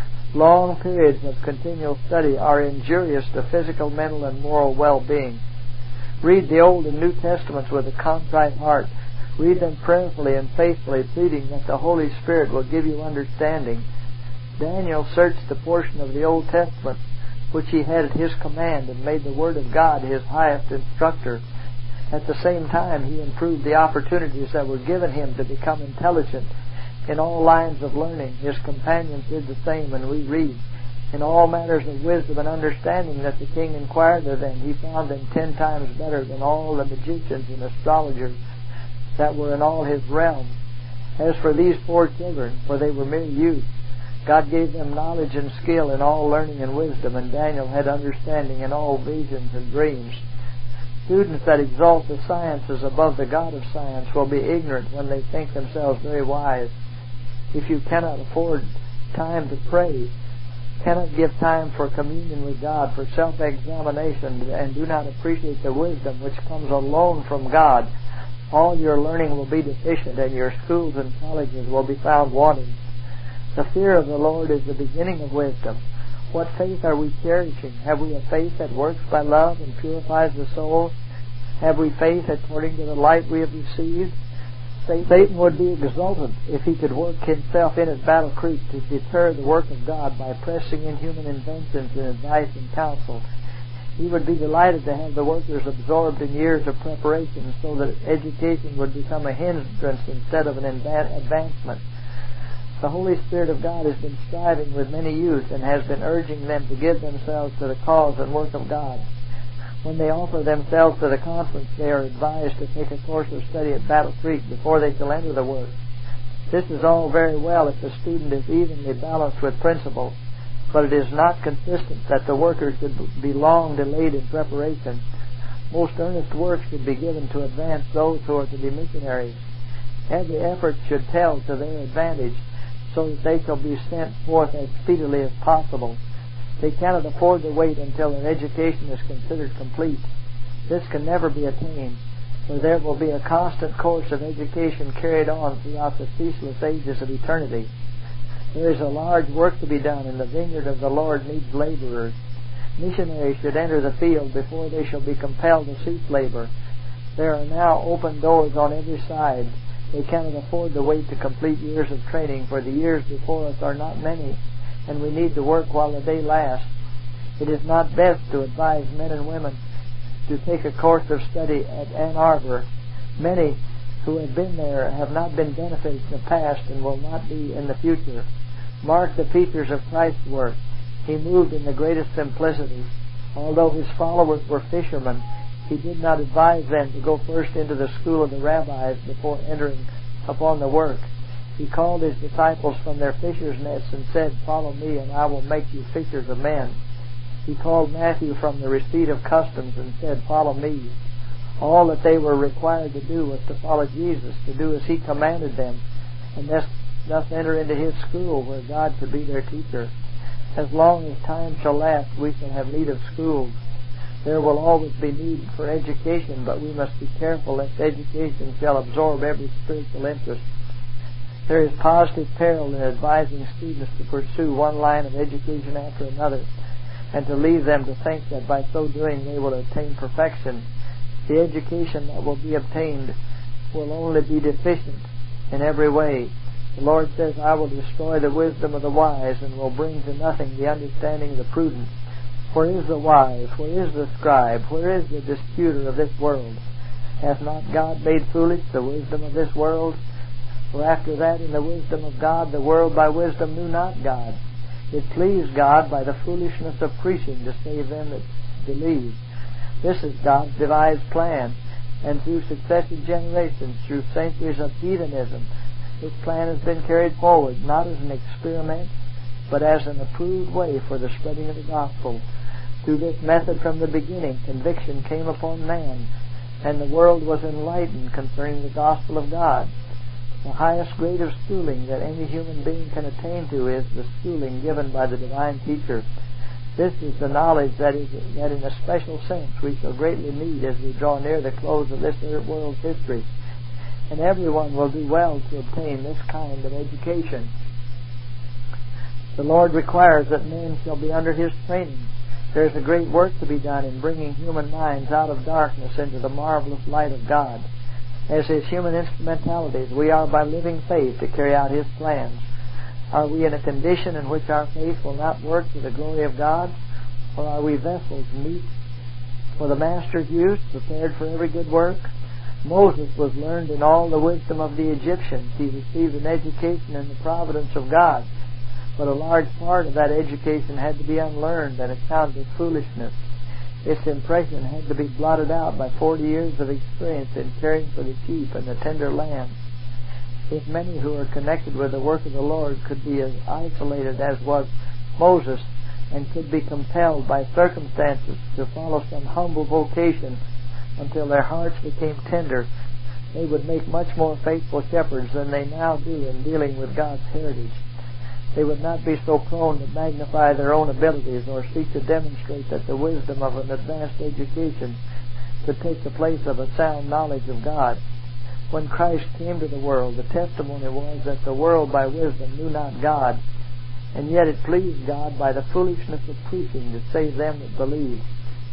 [SPEAKER 1] Long periods of continual study are injurious to physical, mental, and moral well-being. Read the Old and New Testaments with a contrite heart. Read them prayerfully and faithfully, pleading that the Holy Spirit will give you understanding. Daniel searched the portion of the Old Testament which he had at his command and made the Word of God his highest instructor. At the same time, he improved the opportunities that were given him to become intelligent in all lines of learning. His companions did the same, and we read, in all matters of wisdom and understanding that the king inquired of them, he found them 10 times better than all the magicians and astrologers that were in all his realm. As for these 4 children, for they were mere youth, God gave them knowledge and skill in all learning and wisdom, and Daniel had understanding in all visions and dreams. Students that exalt the sciences above the God of science will be ignorant when they think themselves very wise. If you cannot afford time to pray, cannot give time for communion with God, for self-examination, and do not appreciate the wisdom which comes alone from God, all your learning will be deficient, and your schools and colleges will be found wanting. The fear of the Lord is the beginning of wisdom. What faith are we cherishing? Have we a faith that works by love and purifies the soul? Have we faith according to the light we have received? Satan would be exultant if he could work himself in at Battle Creek to deter the work of God by pressing in human inventions and advice and counsel. He would be delighted to have the workers absorbed in years of preparation so that education would become a hindrance instead of an advancement. The Holy Spirit of God has been striving with many youth and has been urging them to give themselves to the cause and work of God. When they offer themselves to the conference, they are advised to take a course of study at Battle Creek before they shall enter the work. This is all very well if the student is evenly balanced with principle, but it is not consistent that the workers should be long delayed in preparation. Most earnest work should be given to advance those who are to be missionaries. Every effort should tell to their advantage so that they shall be sent forth as speedily as possible. They cannot afford to wait until their education is considered complete. This can never be attained, for there will be a constant course of education carried on throughout the ceaseless ages of eternity. There is a large work to be done, and the vineyard of the Lord needs laborers. Missionaries should enter the field before they shall be compelled to cease labor. There are now open doors on every side. They cannot afford to wait to complete years of training, for the years before us are not many, and we need to work while the day lasts. It is not best to advise men and women to take a course of study at Ann Arbor. Many who have been there have not been benefited in the past and will not be in the future. Mark the teachers of Christ's work. He moved in the greatest simplicity. Although his followers were fishermen, he did not advise them to go first into the school of the rabbis before entering upon the work. He called his disciples from their fishers' nets and said, "Follow me, and I will make you fishers of men." He called Matthew from the receipt of customs and said, "Follow me." All that they were required to do was to follow Jesus, to do as he commanded them, and thus enter into his school where God could be their teacher. As long as time shall last, we shall have need of schools. There will always be need for education, but we must be careful lest education shall absorb every spiritual interest. There is positive peril in advising students to pursue one line of education after another, and to leave them to think that by so doing they will attain perfection. The education that will be obtained will only be deficient in every way. The Lord says, "I will destroy the wisdom of the wise, and will bring to nothing the understanding of the prudent." Where is the wise? Where is the scribe? Where is the disputer of this world? Hath not God made foolish the wisdom of this world? For after that, in the wisdom of God, the world by wisdom knew not God. It pleased God by the foolishness of preaching to save them that believe. This is God's devised plan, and through successive generations, through centuries of heathenism, this plan has been carried forward, not as an experiment, but as an approved way for the spreading of the gospel. Through this method from the beginning, conviction came upon man, and the world was enlightened concerning the gospel of God. The highest grade of schooling that any human being can attain to is the schooling given by the divine teacher. This is the knowledge that in a special sense we shall greatly need as we draw near the close of this world's history. And everyone will do well to obtain this kind of education. The Lord requires that men shall be under his training. There is a great work to be done in bringing human minds out of darkness into the marvelous light of God. As his human instrumentalities, we are by living faith to carry out his plans. Are we in a condition in which our faith will not work to the glory of God? Or are we vessels meet for the Master's use, prepared for every good work? Moses was learned in all the wisdom of the Egyptians. He received an education in the providence of God. But a large part of that education had to be unlearned on account of foolishness. Its impression had to be blotted out by 40 years of experience in caring for the sheep and the tender lambs. If many who are connected with the work of the Lord could be as isolated as was Moses, and could be compelled by circumstances to follow some humble vocation until their hearts became tender, they would make much more faithful shepherds than they now do in dealing with God's heritage. They would not be so prone to magnify their own abilities or seek to demonstrate that the wisdom of an advanced education could take the place of a sound knowledge of God. When Christ came to the world, the testimony was that the world by wisdom knew not God, and yet it pleased God by the foolishness of preaching to save them that believe.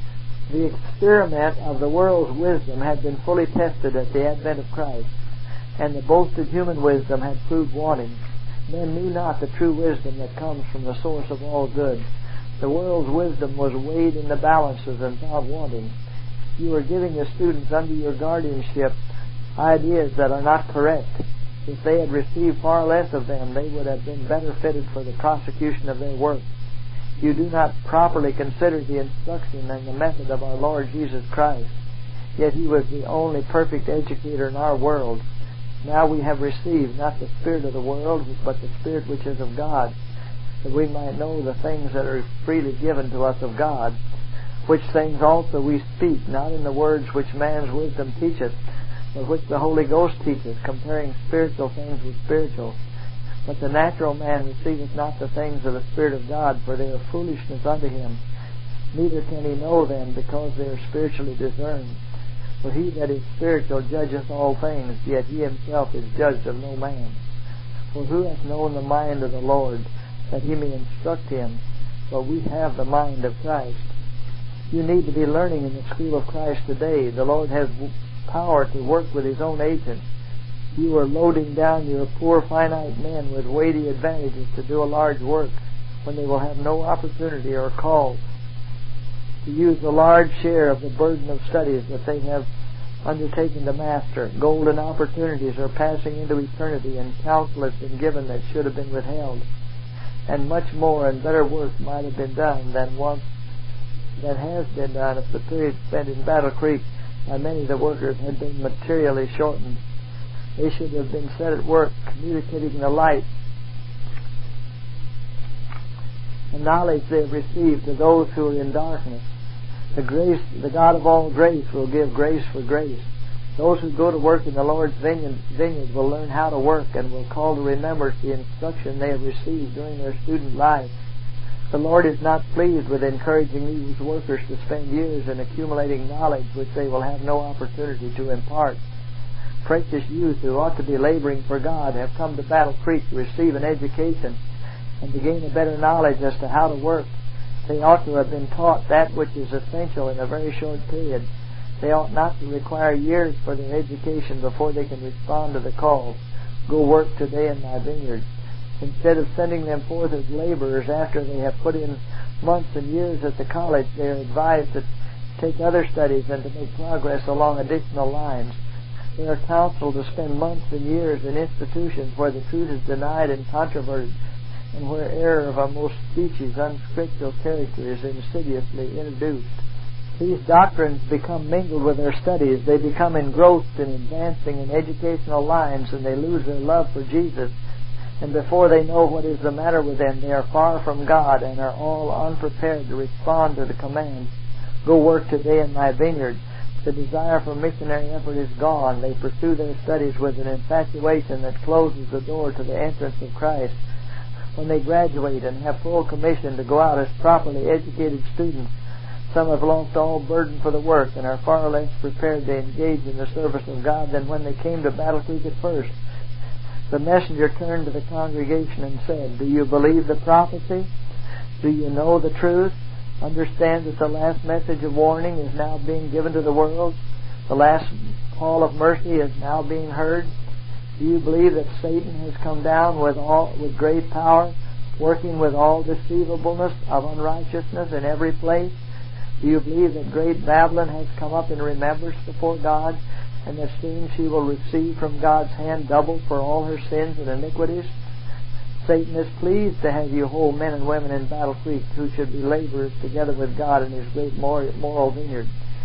[SPEAKER 1] The experiment of the world's wisdom had been fully tested at the advent of Christ, and the boasted human wisdom had proved wanting. Men knew not the true wisdom that comes from the source of all good. The world's wisdom was weighed in the balances and found wanting. You are giving the students under your guardianship ideas that are not correct. If they had received far less of them, they would have been better fitted for the prosecution of their work. You do not properly consider the instruction and the method of our Lord Jesus Christ. Yet He was the only perfect educator in our world. Now we have received not the spirit of the world, but the Spirit which is of God, that we might know the things that are freely given to us of God, which things also we speak, not in the words which man's wisdom teacheth, but which the Holy Ghost teacheth, comparing spiritual things with spiritual. But the natural man receiveth not the things of the Spirit of God, for they are foolishness unto him. Neither can he know them, because they are spiritually discerned. For he that is spiritual judgeth all things, yet he himself is judged of no man. For who hath known the mind of the Lord, that he may instruct him? But we have the mind of Christ. You need to be learning in the school of Christ today. The Lord has power to work with His own agents. You are loading down your poor finite men with weighty advantages to do a large work, when they will have no opportunity or call to use a large share of the burden of studies that they have undertaken to master. Golden opportunities are passing into eternity, and counsel has been given that should have been withheld. And much more and better work might have been done than has been done if the period spent in Battle Creek by many of the workers had been materially shortened. They should have been set at work communicating the light and knowledge they have received to those who are in darkness. The God of all grace will give grace for grace. Those who go to work in the Lord's vineyard will learn how to work and will call to remembrance the instruction they have received during their student life. The Lord is not pleased with encouraging these workers to spend years in accumulating knowledge which they will have no opportunity to impart. Precious youth who ought to be laboring for God have come to Battle Creek to receive an education and to gain a better knowledge as to how to work. They ought to have been taught that which is essential in a very short period. They ought not to require years for their education before they can respond to the call, "Go work today in my vineyard." Instead of sending them forth as laborers after they have put in months and years at the college, they are advised to take other studies and to make progress along additional lines. They are counseled to spend months and years in institutions where the truth is denied and controverted, and where error of a most species, unscriptural character is insidiously introduced. These doctrines become mingled with their studies. They become engrossed in advancing in educational lines, and they lose their love for Jesus. And before they know what is the matter with them, they are far from God and are all unprepared to respond to the command, "Go work today in my vineyard." The desire for missionary effort is gone. They pursue their studies with an infatuation that closes the door to the entrance of Christ. When they graduate and have full commission to go out as properly educated students, some have lost all burden for the work and are far less prepared to engage in the service of God than when they came to Battle Creek at first. The messenger turned to the congregation and said, "Do you believe the prophecy? Do you know the truth? Understand that the last message of warning is now being given to the world? The last call of mercy is now being heard? Do you believe that Satan has come down with great power, working with all deceivableness of unrighteousness in every place? Do you believe that great Babylon has come up in remembrance before God, and that soon she will receive from God's hand double for all her sins and iniquities? Satan is pleased to have you whole men and women in Battle Creek who should be laborers together with God in His great moral vineyard.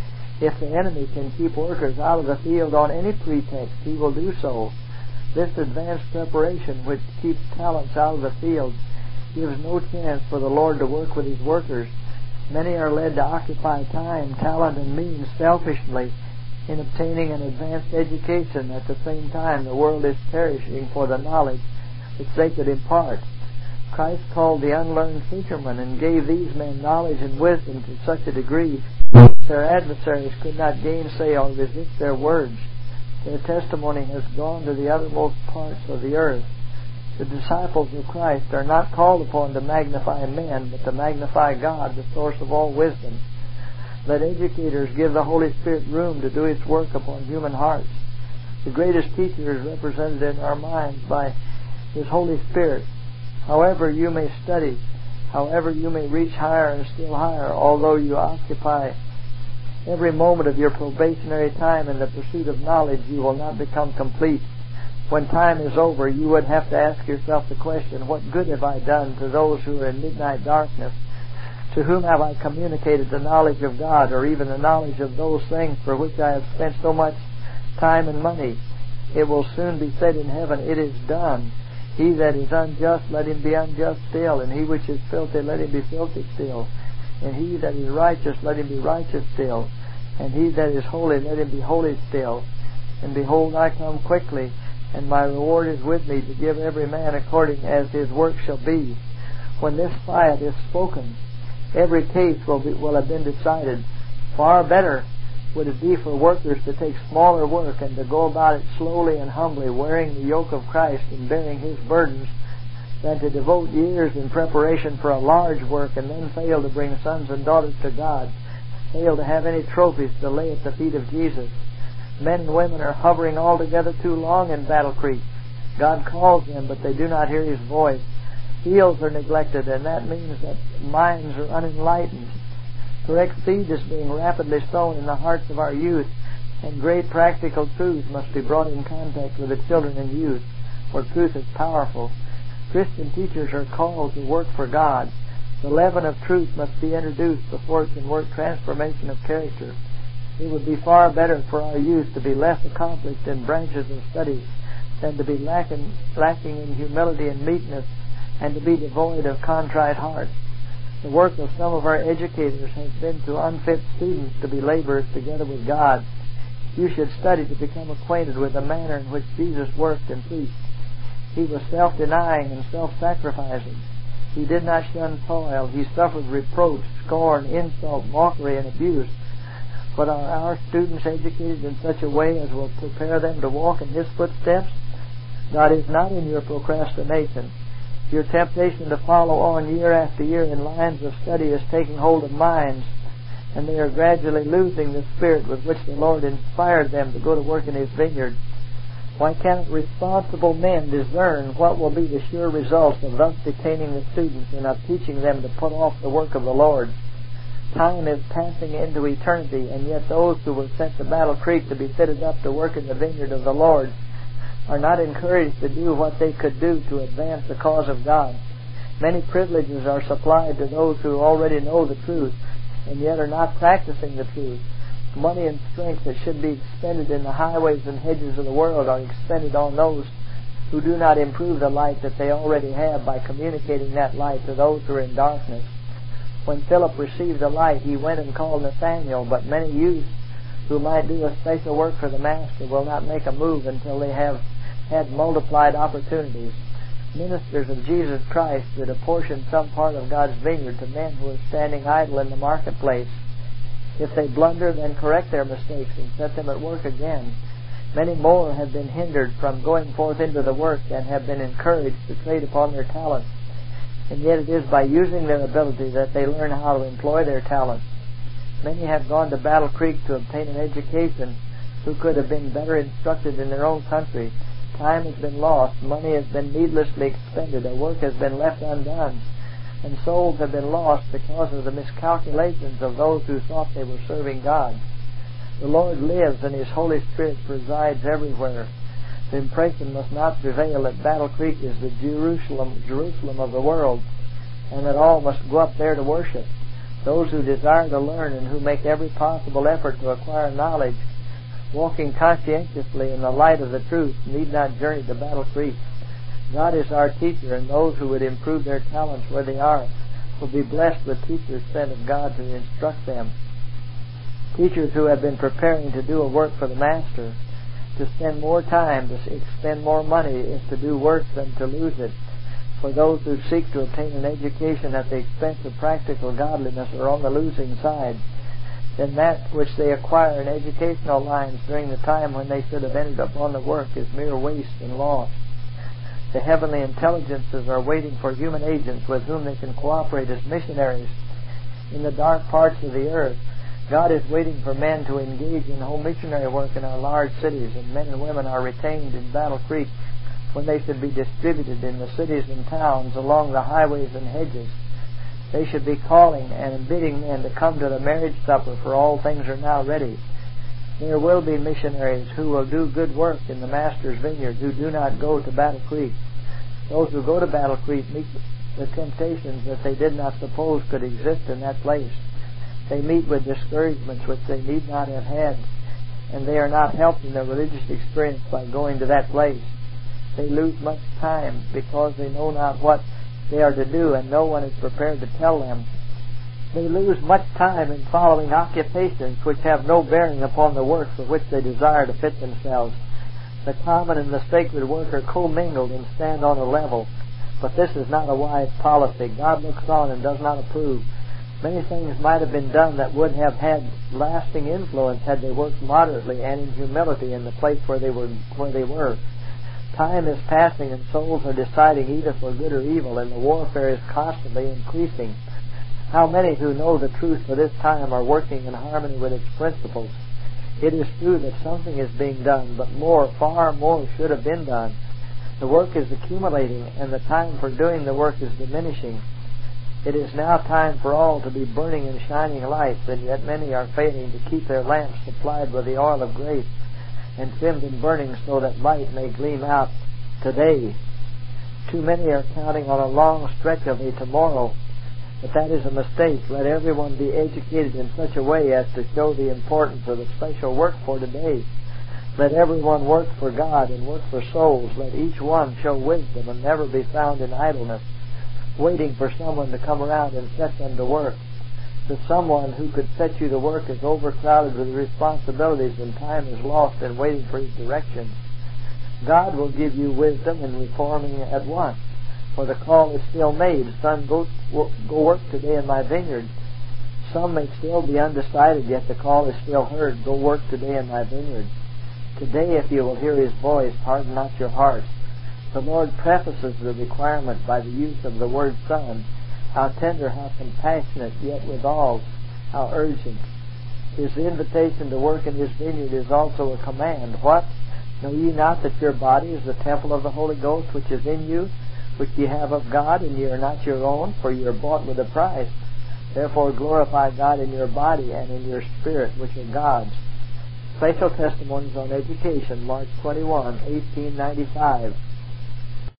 [SPEAKER 1] If the enemy can keep workers out of the field on any pretext, he will do so. This advanced preparation, which keeps talents out of the field, gives no chance for the Lord to work with His workers. Many are led to occupy time, talent, and means selfishly in obtaining an advanced education. At the same time, the world is perishing for the knowledge which they could impart. Christ called the unlearned fishermen and gave these men knowledge and wisdom to such a degree their adversaries could not gainsay or resist their words. Their testimony has gone to the uttermost parts of the earth. The disciples of Christ are not called upon to magnify men, but to magnify God, the source of all wisdom. Let educators give the Holy Spirit room to do its work upon human hearts. The greatest teacher is represented in our minds by His Holy Spirit. However you may study, however you may reach higher and still higher, although you occupy every moment of your probationary time in the pursuit of knowledge, you will not become complete. When time is over, you would have to ask yourself the question, what good have I done to those who are in midnight darkness? To whom have I communicated the knowledge of God, or even the knowledge of those things for which I have spent so much time and money? It will soon be said in heaven, it is done. He that is unjust, let him be unjust still, and he which is filthy, let him be filthy still. And he that is righteous, let him be righteous still. And he that is holy, let him be holy still. And behold, I come quickly, and my reward is with me, to give every man according as his work shall be. When this fiat is spoken, every case will have been decided. Far better would it be for workers to take smaller work and to go about it slowly and humbly, wearing the yoke of Christ and bearing His burdens, than to devote years in preparation for a large work and then fail to bring sons and daughters to God, fail to have any trophies to lay at the feet of Jesus. Men and women are hovering altogether too long in Battle Creek. God calls them, but they do not hear His voice. Fields are neglected, and that means that minds are unenlightened. Correct seed is being rapidly sown in the hearts of our youth, and great practical truths must be brought in contact with the children and youth, for truth is powerful. Christian teachers are called to work for God. The leaven of truth must be introduced before it can work transformation of character. It would be far better for our youth to be less accomplished in branches of study than to be lacking in humility and meekness, and to be devoid of contrite hearts. The work of some of our educators has been to unfit students to be laborers together with God. You should study to become acquainted with the manner in which Jesus worked and preached. He was self-denying and self-sacrificing. He did not shun toil. He suffered reproach, scorn, insult, mockery, and abuse. But are our students educated in such a way as will prepare them to walk in His footsteps? God is not in your procrastination. Your temptation to follow on year after year in lines of study is taking hold of minds, and they are gradually losing the spirit with which the Lord inspired them to go to work in His vineyard. Why cannot responsible men discern what will be the sure results of thus detaining the students and of teaching them to put off the work of the Lord? Time is passing into eternity, and yet those who were sent to Battle Creek to be fitted up to work in the vineyard of the Lord are not encouraged to do what they could do to advance the cause of God. Many privileges are supplied to those who already know the truth and yet are not practicing the truth. Money and strength that should be expended in the highways and hedges of the world are expended on those who do not improve the light that they already have by communicating that light to those who are in darkness. When Philip received the light, he went and called Nathanael, but many youths who might do a special work for the Master will not make a move until they have had multiplied opportunities. Ministers of Jesus Christ should apportion some part of God's vineyard to men who are standing idle in the marketplace. If they blunder, then correct their mistakes and set them at work again. Many more have been hindered from going forth into the work than have been encouraged to trade upon their talents. And yet it is by using their ability that they learn how to employ their talents. Many have gone to Battle Creek to obtain an education who could have been better instructed in their own country. Time has been lost, money has been needlessly expended, a work has been left undone, and souls have been lost because of the miscalculations of those who thought they were serving God. The Lord lives, and His Holy Spirit presides everywhere. The impression must not prevail that Battle Creek is the Jerusalem of the world, and that all must go up there to worship. Those who desire to learn and who make every possible effort to acquire knowledge, walking conscientiously in the light of the truth, need not journey to Battle Creek. God is our teacher, and those who would improve their talents where they are will be blessed with teachers sent of God to instruct them. Teachers who have been preparing to do a work for the Master. To spend more time, to expend more money, is to do worse than to lose it. For those who seek to obtain an education at the expense of practical godliness are on the losing side. Then that which they acquire in educational lines during the time when they should have entered upon the work is mere waste and loss. The heavenly intelligences are waiting for human agents with whom they can cooperate as missionaries in the dark parts of the earth. God is waiting for men to engage in home missionary work in our large cities, and men and women are retained in Battle Creek when they should be distributed in the cities and towns along the highways and hedges. They should be calling and bidding men to come to the marriage supper, for all things are now ready. There will be missionaries who will do good work in the Master's vineyard who do not go to Battle Creek. Those who go to Battle Creek meet the temptations that they did not suppose could exist in that place. They meet with discouragements which they need not have had, and they are not helped in their religious experience by going to that place. They lose much time because they know not what they are to do, and no one is prepared to tell them. They lose much time in following occupations which have no bearing upon the work for which they desire to fit themselves. The common and the sacred work are commingled and stand on a level, but this is not a wise policy. God looks on and does not approve. Many things might have been done that would have had lasting influence had they worked moderately and in humility in the place where they were. Time is passing and souls are deciding either for good or evil, and the warfare is constantly increasing. How many who know the truth for this time are working in harmony with its principles? It is true that something is being done, but more, far more, should have been done. The work is accumulating, and the time for doing the work is diminishing. It is now time for all to be burning and shining lights, and yet many are failing to keep their lamps supplied with the oil of grace and trimmed and burning so that light may gleam out today. Too many are counting on a long stretch of a tomorrow, but that is a mistake. Let everyone be educated in such a way as to show the importance of the special work for today. Let everyone work for God and work for souls. Let each one show wisdom and never be found in idleness, waiting for someone to come around and set them to work. The someone who could set you to work is overcrowded with responsibilities, and time is lost in waiting for his directions. God will give you wisdom in reforming at once, for the call is still made. Son, go work today in my vineyard. Some may still be undecided, yet the call is still heard. Go work today in my vineyard. Today, if you will hear his voice, harden not your hearts. The Lord prefaces the requirement by the use of the word son. How tender, how compassionate, yet withal how urgent. His invitation to work in his vineyard is also a command. What? Know ye not that your body is the temple of the Holy Ghost which is in you, which ye have of God, and ye are not your own, for ye are bought with a price? Therefore glorify God in your body and in your spirit, which are God's. Special Testimonies on Education, March 21, 1895.